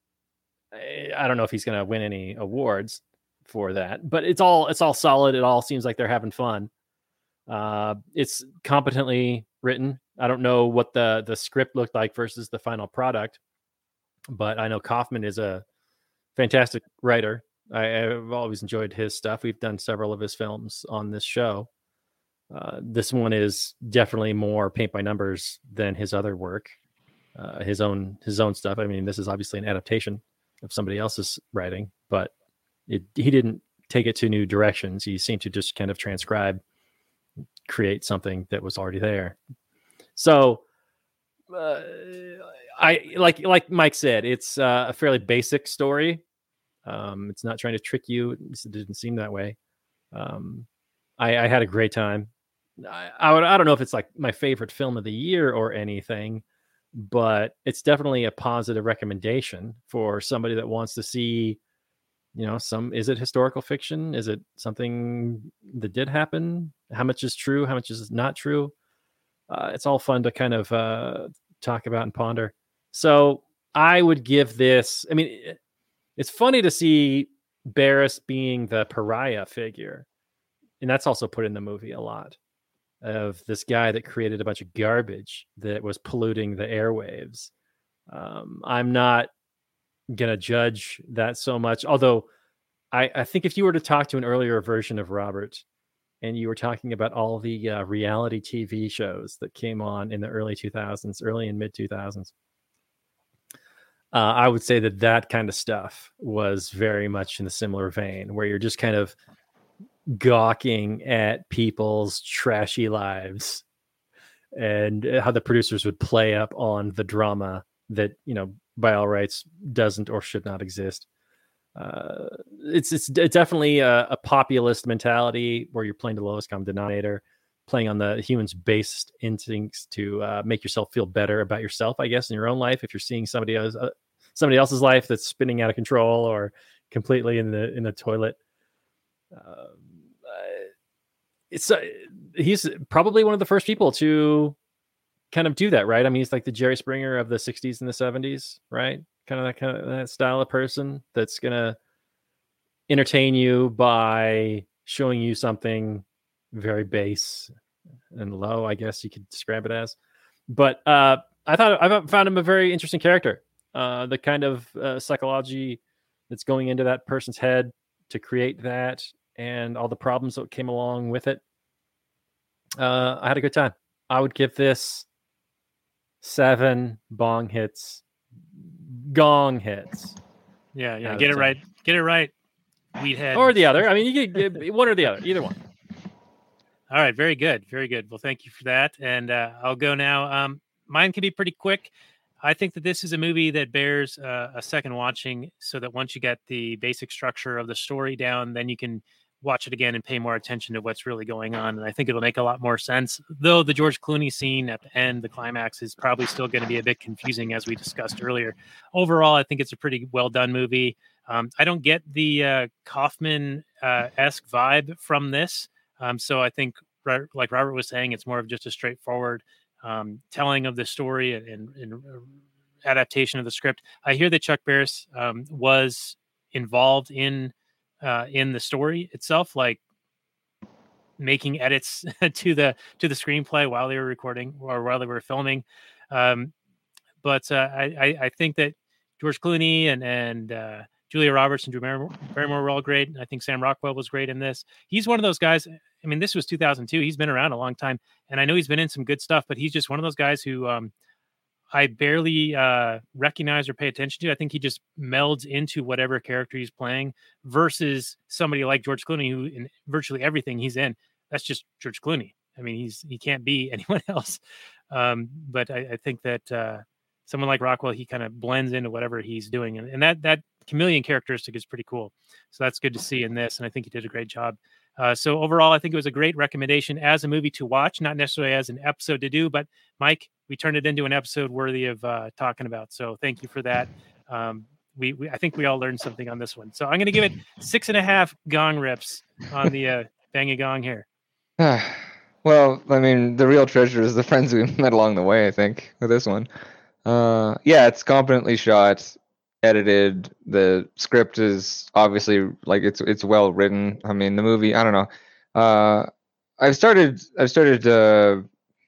I don't know if he's going to win any awards for that. But it's all it's all solid. It all seems like they're having fun. Uh, it's competently written. I don't know what the the script looked like versus the final product, but I know Kaufman is a fantastic writer. I, I've always enjoyed his stuff. We've done several of his films on this show. Uh, this one is definitely more paint by numbers than his other work, uh, his own his own stuff. I mean, this is obviously an adaptation of somebody else's writing, but it, he didn't take it to new directions. He seemed to just kind of transcribe, create something that was already there. So, uh, I like like Mike said, it's uh, a fairly basic story. Um, it's not trying to trick you. At least it didn't seem that way. Um, I, I had a great time. I, I would I don't know if it's like my favorite film of the year or anything, but it's definitely a positive recommendation for somebody that wants to see, you know, some, is it historical fiction? Is it something that did happen? How much is true? How much is not true? Uh, it's all fun to kind of uh, talk about and ponder. So I would give this, I mean, it, it's funny to see Barris being the pariah figure. And that's also put in the movie a lot, of this guy that created a bunch of garbage that was polluting the airwaves. Um, I'm not going to judge that so much. Although I, I think if you were to talk to an earlier version of Robert and you were talking about all the uh, reality T V shows that came on in the early two thousands, early and mid two thousands, uh, I would say that that kind of stuff was very much in the similar vein, where you're just kind of gawking at people's trashy lives and how the producers would play up on the drama that, you know, by all rights doesn't or should not exist. Uh, it's, it's it's definitely a, a populist mentality where you're playing the lowest common denominator, playing on the human's based instincts to uh, make yourself feel better about yourself, I guess, in your own life. If you're seeing somebody else, uh, somebody else's life that's spinning out of control or completely in the in the toilet. Uh, it's uh, he's probably one of the first people to kind of do that, right? I mean, he's like the Jerry Springer of the sixties and the seventies, right? Kind of that kind of that style of person that's gonna entertain you by showing you something very base and low, I guess you could describe it as. But uh, I thought I found him a very interesting character. Uh, the kind of uh, psychology that's going into that person's head to create that, and all the problems that came along with it. Uh, I had a good time. I would give this seven bong hits gong hits.
Yeah, yeah.
I
Get
would
it
say.
right. Get it right. Weedhead.
Or the other. I mean, you could get one or the other. Either one.
All right, very good, very good. Well, thank you for that, and uh, I'll go now. Um, mine can be pretty quick. I think that this is a movie that bears uh, a second watching, so that once you get the basic structure of the story down, then you can watch it again and pay more attention to what's really going on. And I think it'll make a lot more sense. Though the George Clooney scene at the end, the climax, is probably still going to be a bit confusing, as we discussed earlier. Overall, I think it's a pretty well done movie. Um, I don't get the uh, Kaufman-esque vibe from this. Um, so I think, like Robert was saying, it's more of just a straightforward um, telling of the story and, and, and adaptation of the script. I hear that Chuck Barris um, was involved in uh, in the story itself, like making edits to the to the screenplay while they were recording or while they were filming. Um, but uh, I, I think that George Clooney and and uh, Julia Roberts and Drew Barrymore, Barrymore were all great. I think Sam Rockwell was great in this. He's one of those guys. I mean, this was two thousand two. He's been around a long time, and I know he's been in some good stuff, but he's just one of those guys who um, I barely uh, recognize or pay attention to. I think he just melds into whatever character he's playing versus somebody like George Clooney, who in virtually everything he's in, that's just George Clooney. I mean, he's he can't be anyone else. Um, but I, I think that uh, someone like Rockwell, he kind of blends into whatever he's doing, and, and that that chameleon characteristic is pretty cool. So that's good to see in this, and I think he did a great job. Uh, so overall, I think it was a great recommendation as a movie to watch, not necessarily as an episode to do, but Mike, we turned it into an episode worthy of uh, talking about. So thank you for that. Um, we, we, I think we all learned something on this one. So I'm going to give it six and a half gong rips on the uh, Bang a Gong here.
Well, I mean, the real treasure is the friends we met along the way, I think, with this one. Uh, yeah, it's competently shot, edited. The script is obviously like it's it's well written. I mean, the movie, I don't know. Uh, I've started I've started uh,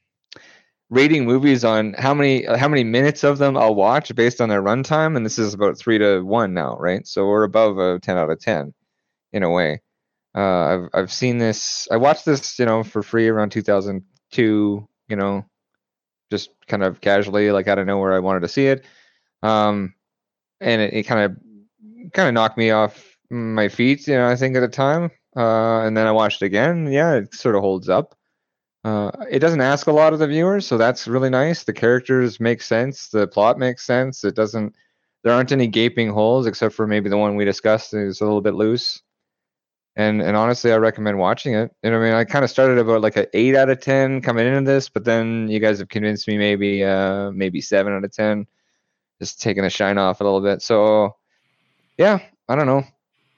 rating movies on how many how many minutes of them I'll watch based on their runtime, and this is about three to one now, right? So we're above a ten out of ten in a way. Uh, I've I've seen this. I watched this, you know, for free around two thousand two. You know, just kind of casually, like out of nowhere, I wanted to see it. Um, and it, it kind of kind of knocked me off my feet, you know, I think at the time. Uh, and then I watched it again. Yeah, it sort of holds up. Uh, it doesn't ask a lot of the viewers, so that's really nice. The characters make sense. The plot makes sense. It doesn't. There aren't any gaping holes except for maybe the one we discussed is a little bit loose. And and honestly, I recommend watching it. You know, I mean, I kind of started about like an eight out of ten coming into this, but then you guys have convinced me maybe uh, maybe seven out of ten, just taking the shine off a little bit. So, yeah, I don't know.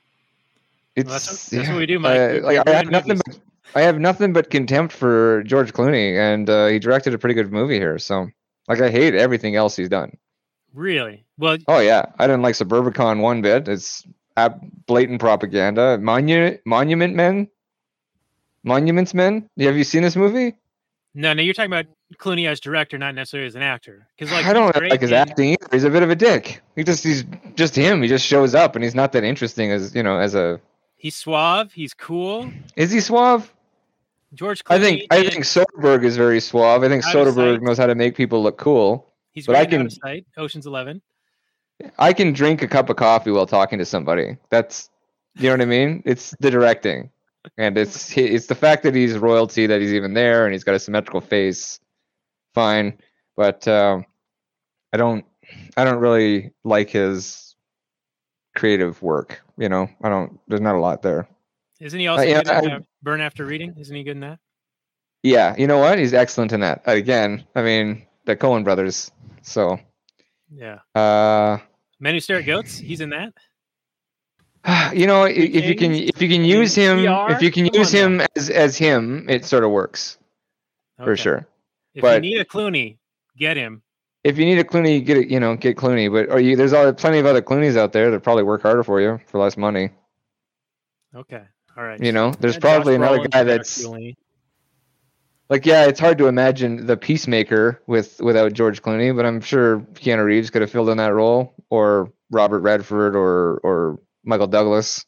It's
Well, that's, that's
yeah,
what we do, Mike.
uh,
We-
like
we
I have
review
nothing
movies.
but I have nothing but contempt for George Clooney, and uh, he directed a pretty good movie here. So, like, I hate everything else he's done.
Really? Well,
Oh yeah, I didn't like Suburbicon one bit. It's ab- blatant propaganda. Monu- Monument Men, Monuments Men. Have you seen this movie?
no, no, you're talking about Clooney as director, not necessarily as an actor. Because like
I don't
he's great
like his
in-
acting either. He's a bit of a dick. He just he's just him. He just shows up, and he's not that interesting as you know as a.
He's suave. He's cool.
Is he suave?
George Clooney.
I think I
did
think Soderbergh is very suave. I think
Out of
Soderbergh
Sight.
knows how to make people look cool.
He's
but
great
I
in Out
can-
of Sight, Ocean's Eleven.
I can drink a cup of coffee while talking to somebody. That's, you know what I mean? It's the directing, and it's it's the fact that he's royalty, that he's even there, and he's got a symmetrical face. Fine, but um, I don't I don't really like his creative work. You know, I don't. There's not a lot there.
Isn't he also
yeah,
good in
I-
uh, Burn After Reading? Isn't he good in that?
Yeah, you know what? He's excellent in that. Again, I mean, the Coen brothers. So,
Yeah.
uh,
Men Who Stare at Goats. He's in that.
you know, i- if you can
Kings?
if you can use him
P R?
if you can
Come
use
on
him as as him, it sort of works for
Okay.
sure.
If
but-
you need a Clooney, get him.
If you need a Clooney, get it. You know, get Clooney. But or you, there's all, plenty of other Clooney's out there that probably work harder for you for less money.
Okay. All right.
You know, there's
Yeah,
probably
Josh
another
Brolin,
guy
George
that's
Clooney.
like, yeah, it's hard to imagine the Peacemaker with without George Clooney, but I'm sure Keanu Reeves could have filled in that role, or Robert Redford, or or Michael Douglas.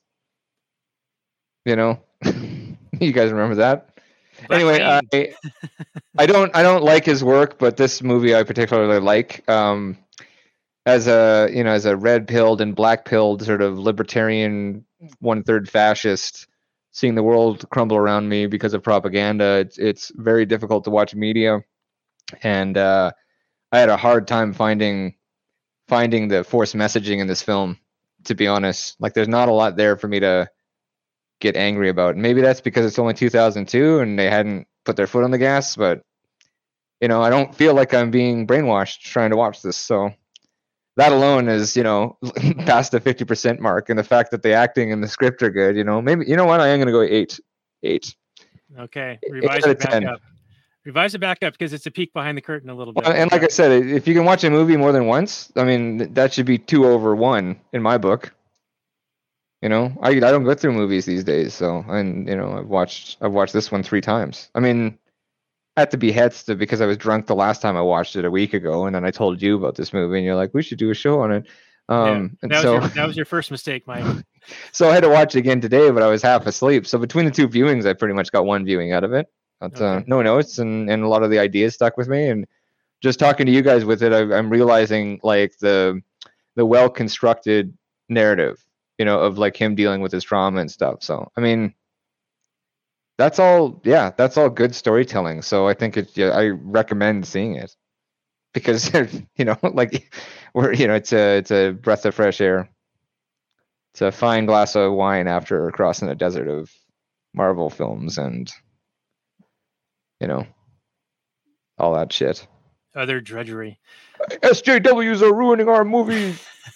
You know, you guys remember that?
Brett
Anyway,
Wayne.
I I don't I don't like his work, but this movie I particularly like. Um, as a you know as a red pilled and black pilled sort of libertarian one third fascist, seeing the world crumble around me because of propaganda, it's it's very difficult to watch media, and uh, I had a hard time finding finding the forced messaging in this film. To be honest, like there's not a lot there for me to get angry about. Maybe that's because it's only two thousand two and they hadn't put their foot on the gas, but you know, I don't feel like I'm being brainwashed trying to watch this. So that alone is, you know, past the fifty percent mark. And the fact that the acting and the script are good, you know, maybe, you know what, I am going to go eight, eight.
Okay. Revise
eight
it back ten. Up. Revise it back up because it's a peek behind the curtain a little bit.
Well, and like I said, if you can watch a movie more than once, I mean, that should be two over one in my book. You know, I I don't go through movies these days, so and you know I've watched I've watched this one three times. I mean, I had to be heads because I was drunk the last time I watched it a week ago, and then I told you about this movie, and you're like, we should do a show on it. Um,
yeah, that
and so
was your, that was your first mistake, Mike.
So I had to watch it again today, but I was half asleep. So between the two viewings, I pretty much got one viewing out of it. But, okay. uh, no notes, and and a lot of the ideas stuck with me, and just talking to you guys with it, I, I'm realizing like the the well constructed narrative. You know, of like him dealing with his trauma and stuff. So, I mean, that's all, yeah, that's all good storytelling. So I think it, yeah, I recommend seeing it because, you know, like we're, you know, it's a, it's a breath of fresh air. It's a fine glass of wine after crossing a desert of Marvel films and, you know, all that shit.
Other drudgery.
S J Ws are ruining our movies.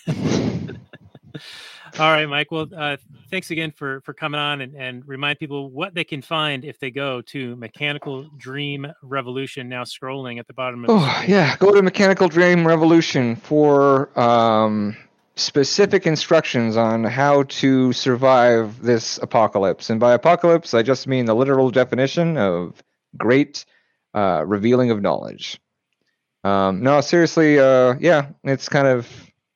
All right, Mike. Well, uh, thanks again for, for coming on and, and remind people what they can find if they go to Mechanical Dream Revolution, now scrolling at the bottom of the
Oh, screen. Yeah. Go to Mechanical Dream Revolution for um, specific instructions on how to survive this apocalypse. And by apocalypse, I just mean the literal definition of great uh, revealing of knowledge. Um, no, seriously, uh, yeah, it's kind of...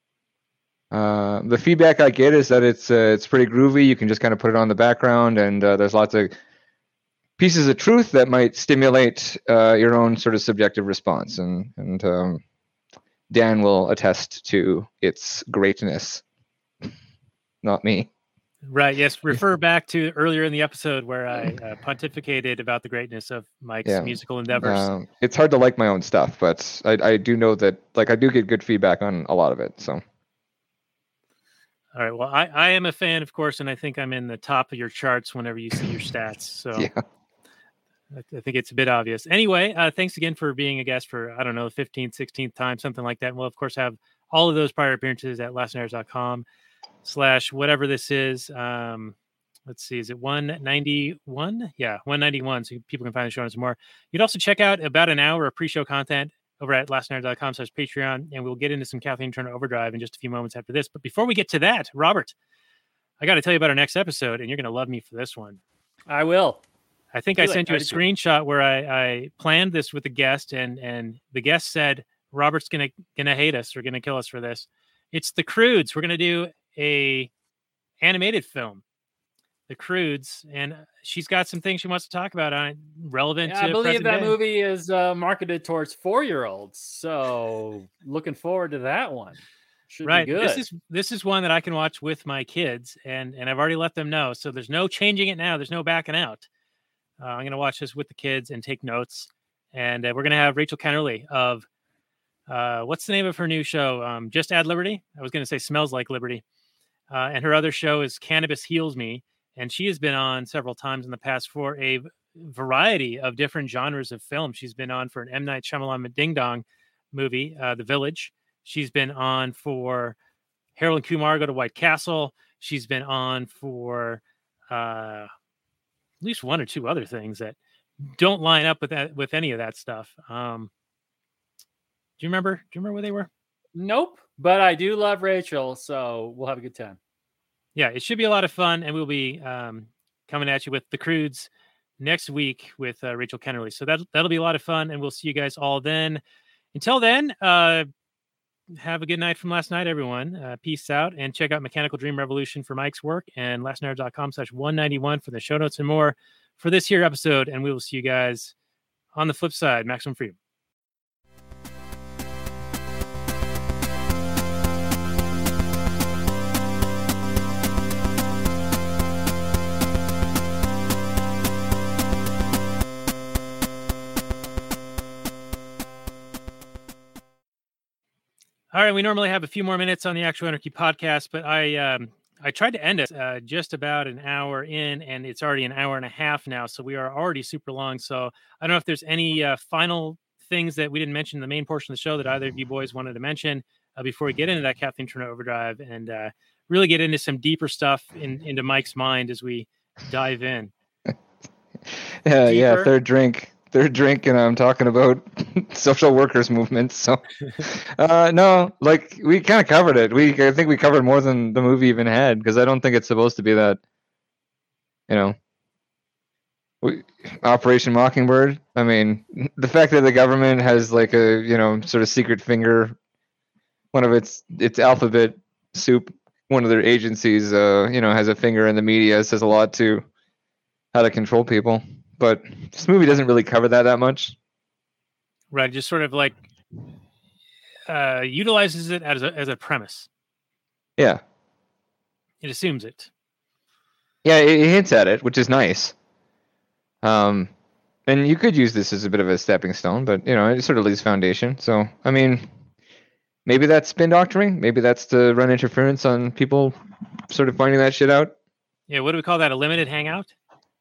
Uh, the feedback I get is that it's uh, it's pretty groovy. You can just kind of put it on the background, and uh, there's lots of pieces of truth that might stimulate uh, your own sort of subjective response. And and um, Dan will attest to its greatness, not me.
Right. Yes. Refer back to earlier in the episode where I uh, pontificated about the greatness of Mike's yeah. musical endeavors.
Um, it's hard to like my own stuff, but I I do know that like I do get good feedback on a lot of it. So.
All right. Well, I, I am a fan, of course, and I think I'm in the top of your charts whenever you see your stats. So
yeah.
I, I think it's a bit obvious. Anyway, uh, thanks again for being a guest for, I don't know, fifteenth, sixteenth time, something like that. And we'll, of course, have all of those prior appearances at lastnairs.com slash whatever this is. Um, let's see. Is it one ninety-one? Yeah, one ninety-one. So people can find the show notes more. You'd also check out about an hour of pre-show content over at lastnairs.com slash Patreon, and we'll get into some Kathleen Turner Overdrive in just a few moments after this. But before we get to that, Robert, I got to tell you about our next episode, and you're going to love me for this one.
I will.
I think I sent you a screenshot where I, I planned this with the guest, and and the guest said, Robert's going to gonna hate us or going to kill us for this. It's The Croods. We're going to do a animated film, The Croods, and she's got some things she wants to talk about on it, relevant
yeah,
to
I believe that
day.
movie is uh, marketed towards four-year-olds, so looking forward to that one. Should
right.
be good.
This is this is one that I can watch with my kids, and and I've already let them know, so there's no changing it now. There's no backing out. Uh, I'm going to watch this with the kids and take notes, and uh, we're going to have Rachel Kennerly of uh, what's the name of her new show? Um, Just Add Liberty. I was going to say Smells Like Liberty, uh, and her other show is Cannabis Heals Me. And she has been on several times in the past for a variety of different genres of film. She's been on for an M. Night Shyamalan Ding Dong movie, uh, The Village. She's been on for Harold and Kumar Go to White Castle. She's been on for uh, at least one or two other things that don't line up with that with any of that stuff. Um, do you remember? Do you remember where they were?
Nope. But I do love Rachel, so we'll have a good time.
Yeah, it should be a lot of fun, and we'll be um, coming at you with The Croods next week with uh, Rachel Kennerly. So that, that'll be a lot of fun, and we'll see you guys all then. Until then, uh, have a good night from last night, everyone. Uh, peace out, and check out Mechanical Dream Revolution for Mike's work and lastnairs.com slash 191 for the show notes and more for this here episode, and we will see you guys on the flip side. Maximum freedom. All right, we normally have a few more minutes on the Actual Anarchy podcast, but I um, I tried to end it uh, just about an hour in, and it's already an hour and a half now, so we are already super long. So I don't know if there's any uh, final things that we didn't mention in the main portion of the show that either of you boys wanted to mention uh, before we get into that Kathleen Turner Overdrive and uh, really get into some deeper stuff in, into Mike's mind as we dive in.
Yeah, yeah,
Deeper.
third drink. Third drink, and I'm talking about social workers movements. So, uh, no, like we kind of covered it. We, I think we covered more than the movie even had, because I don't think it's supposed to be that. You know, we, Operation Mockingbird. I mean, the fact that the government has like a you know sort of secret finger, one of its its alphabet soup, one of their agencies, uh, you know, has a finger in the media, says a lot to how to control people. But this movie doesn't really cover that that much.
Right, just sort of like uh, utilizes it as a as a premise.
Yeah.
It assumes it.
Yeah, it, it hints at it, which is nice. Um, and you could use this as a bit of a stepping stone, but, you know, it sort of lays foundation. So, I mean, maybe that's spin doctoring. Maybe that's to run interference on people sort of finding that shit out.
Yeah, what do we call that? A limited hangout?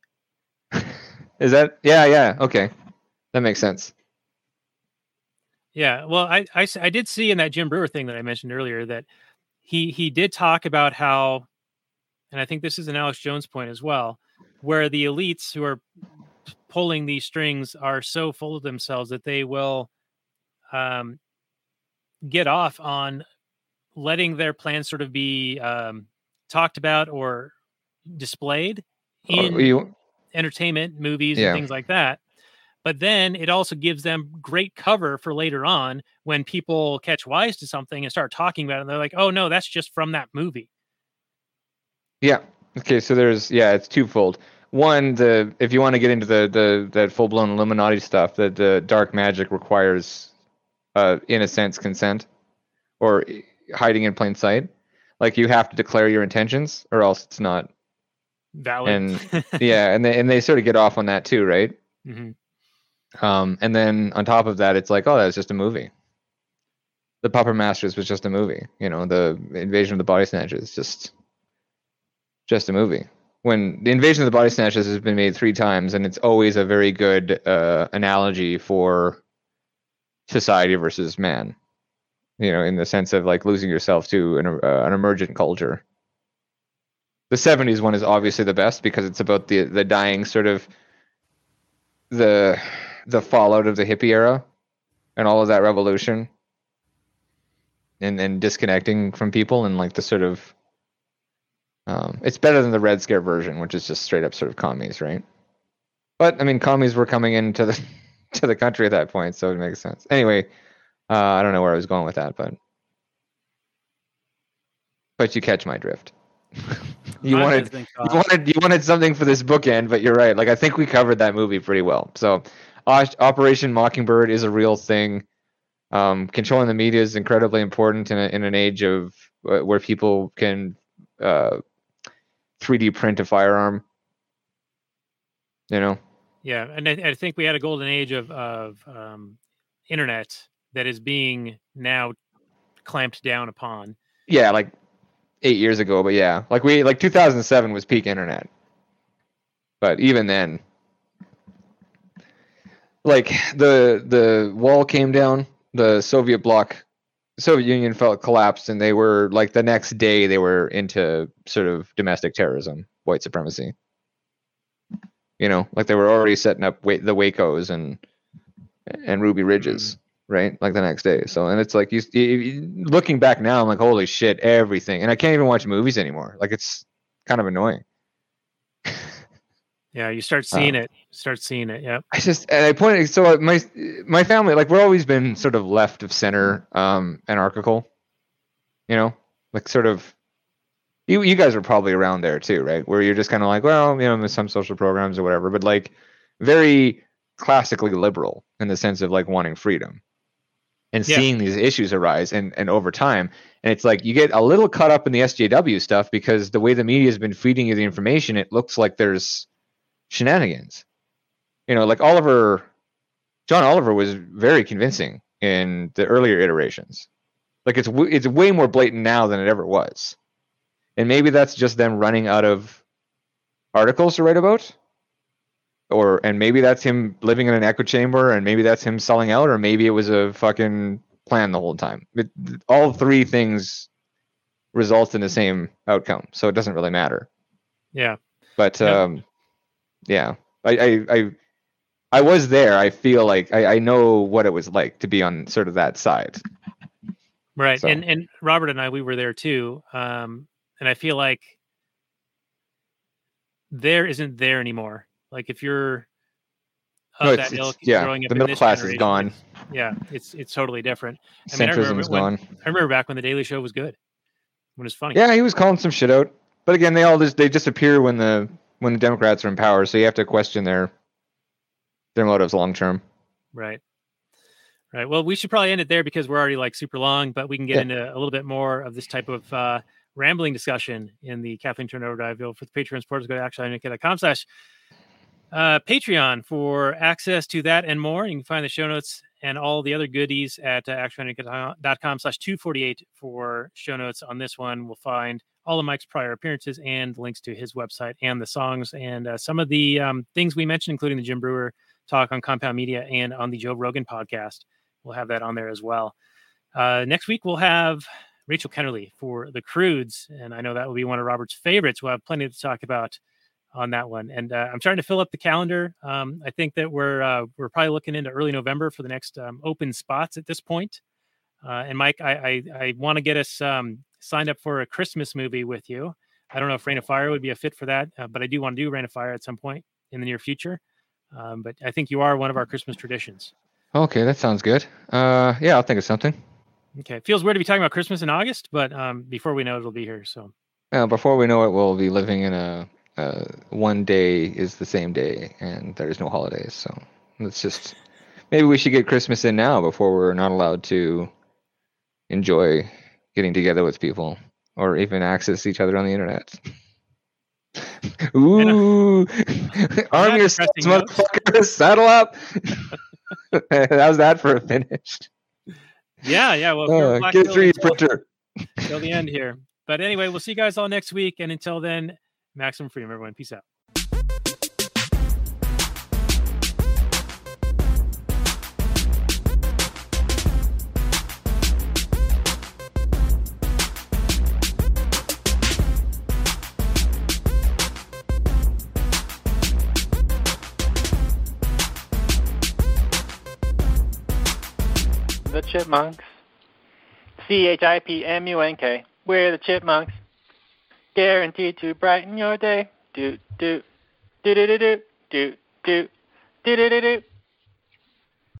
Is that? Yeah, yeah. Okay. That makes sense.
Yeah, well, I, I, I did see in that Jim Brewer thing that I mentioned earlier that he he did talk about how, and I think this is an Alex Jones point as well, where the elites who are pulling these strings are so full of themselves that they will um, get off on letting their plans sort of be um, talked about or displayed in
Oh, you,
entertainment, movies,
Yeah.
and things like that. But then it also gives them great cover for later on when people catch wise to something and start talking about it. And they're like, oh, no, that's just from that movie.
yeah. Okay, so there's yeah, it's twofold. One, the if you want to get into the the that full blown Illuminati stuff, that the dark magic requires, uh, in a sense, consent, or hiding in plain sight. Like you have to declare your intentions, or else it's not.
Valid.
And yeah, and they and they sort of get off on that too, right?
hmm
Um, and then on top of that, it's like, oh, that was just a movie. The Puppet Masters was just a movie. You know, the Invasion of the Body Snatchers just just a movie. When the Invasion of the Body Snatchers has been made three times, and it's always a very good uh, analogy for society versus man. You know, in the sense of like losing yourself to an uh, an emergent culture. The seventies one is obviously the best because it's about the the dying sort of the the fallout of the hippie era and all of that revolution and and disconnecting from people and like the sort of um, it's better than the Red Scare version, which is just straight up sort of commies, right? But I mean, commies were coming into the to the country at that point, so it makes sense. Anyway, uh, I don't know where I was going with that, but but you catch my drift. you
Mine
wanted
has been
you
caught.
wanted you wanted something for this bookend, but you're right. Like I think we covered that movie pretty well. So, uh, Operation Mockingbird is a real thing. Um, controlling the media is incredibly important in a, in an age of uh, where people can uh, three D print a firearm. You know.
Yeah, and I, I think we had a golden age of of um, internet that is being now clamped down upon.
Yeah, like eight years ago, but yeah, like we like two thousand seven was peak internet. But even then, like the the wall came down, the Soviet bloc, Soviet Union felt collapsed, and they were like the next day they were into sort of domestic terrorism, white supremacy. You know, like they were already setting up wa- the Wacos and and Ruby Ridges, right? Like the next day. So, and it's like you, you looking back now, I'm like, holy shit, everything. And I can't even watch movies anymore. Like it's kind of annoying.
Yeah, you start seeing
Um,
it. Start seeing it. Yep.
I just and I pointed so my my family, like we're always been sort of left of center, um, anarchical. You know, like sort of. You you guys are probably around there too, right? Where you're just kind of like, well, you know, there's some social programs or whatever, but like very classically liberal in the sense of like wanting freedom and
Yeah.
seeing these issues arise and and over time. And it's like you get a little caught up in the S J W stuff because the way the media has been feeding you the information, it looks like there's shenanigans. You know, like Oliver, John Oliver was very convincing in the earlier iterations. Like it's w- it's way more blatant now than it ever was. And maybe that's just them running out of articles to write about. Or and maybe that's him living in an echo chamber, and maybe that's him selling out, or maybe it was a fucking plan the whole time. It, all three things results in the same outcome, so it doesn't really matter.
Yeah.
But
Yeah.
um, yeah, I, I I I was there. I feel like I, I know what it was like to be on sort of that side.
Right.
So-
And and Robert and I, we were there too. Um, and I feel like there isn't there anymore. Like if you're of
No,
that
it's, it's
ilk
yeah.
growing up
The
in
middle
this
class is
generation,
gone.
it's- Yeah, it's it's totally different. I mean, I
Centrism
remember
is
when-
gone.
I remember back when the Daily Show was good, when it was funny.
Yeah, he was calling some shit out. But again, they all just they disappear when the when the Democrats are in power, so you have to question their their motives long term.
Right. Right. Well, we should probably end it there because we're already like super long, but we can get
Yeah.
into a little bit more of this type of uh, rambling discussion in the Kathleen Turner Overdrive bill. For the Patreon supporters, go to actually.com slash uh, Patreon for access to that and more. You can find the show notes and all the other goodies at uh, actually.com slash 248 for show notes on this one. We'll find all of Mike's prior appearances and links to his website and the songs and uh, some of the um, things we mentioned, including the Jim Brewer talk on Compound Media and on the Joe Rogan podcast. We'll have that on there as well. Uh, next week, we'll have Rachel Kennerly for The Croods, and I know that will be one of Robert's favorites. We'll have plenty to talk about on that one. And uh, I'm starting to fill up the calendar. Um, I think that we're uh, we're probably looking into early November for the next um, open spots at this point. Uh, and Mike, I I, I want to get us um, signed up for a Christmas movie with you. I don't know if Rain of Fire would be a fit for that, uh, but I do want to do Rain of Fire at some point in the near future. Um, but I think you are one of our Christmas traditions.
Okay, that sounds good. Uh, yeah, I'll think of something.
Okay. It feels weird to be talking about Christmas in August, but um, before we know it, it'll be here. So
Uh, before we know it, we'll be living in a uh, one day is the same day, and there's no holidays. So let's just maybe we should get Christmas in now before we're not allowed to enjoy getting together with people or even access each other on the internet. Ooh, arm
that
yourselves,
depressing note.
motherfuckers! Saddle up. How's that for a finish?
yeah, yeah. Well, if you're a
Uh,
Black
get a
Bill
three
until-
printer.
till the end here. But anyway, we'll see you guys all next week. And until then, maximum freedom, everyone. Peace out.
The Chipmunks. C H I P M U N K. We're the Chipmunks. Guaranteed to brighten your day. Do, do, do, do, do, do, do, do, do, do, do, do.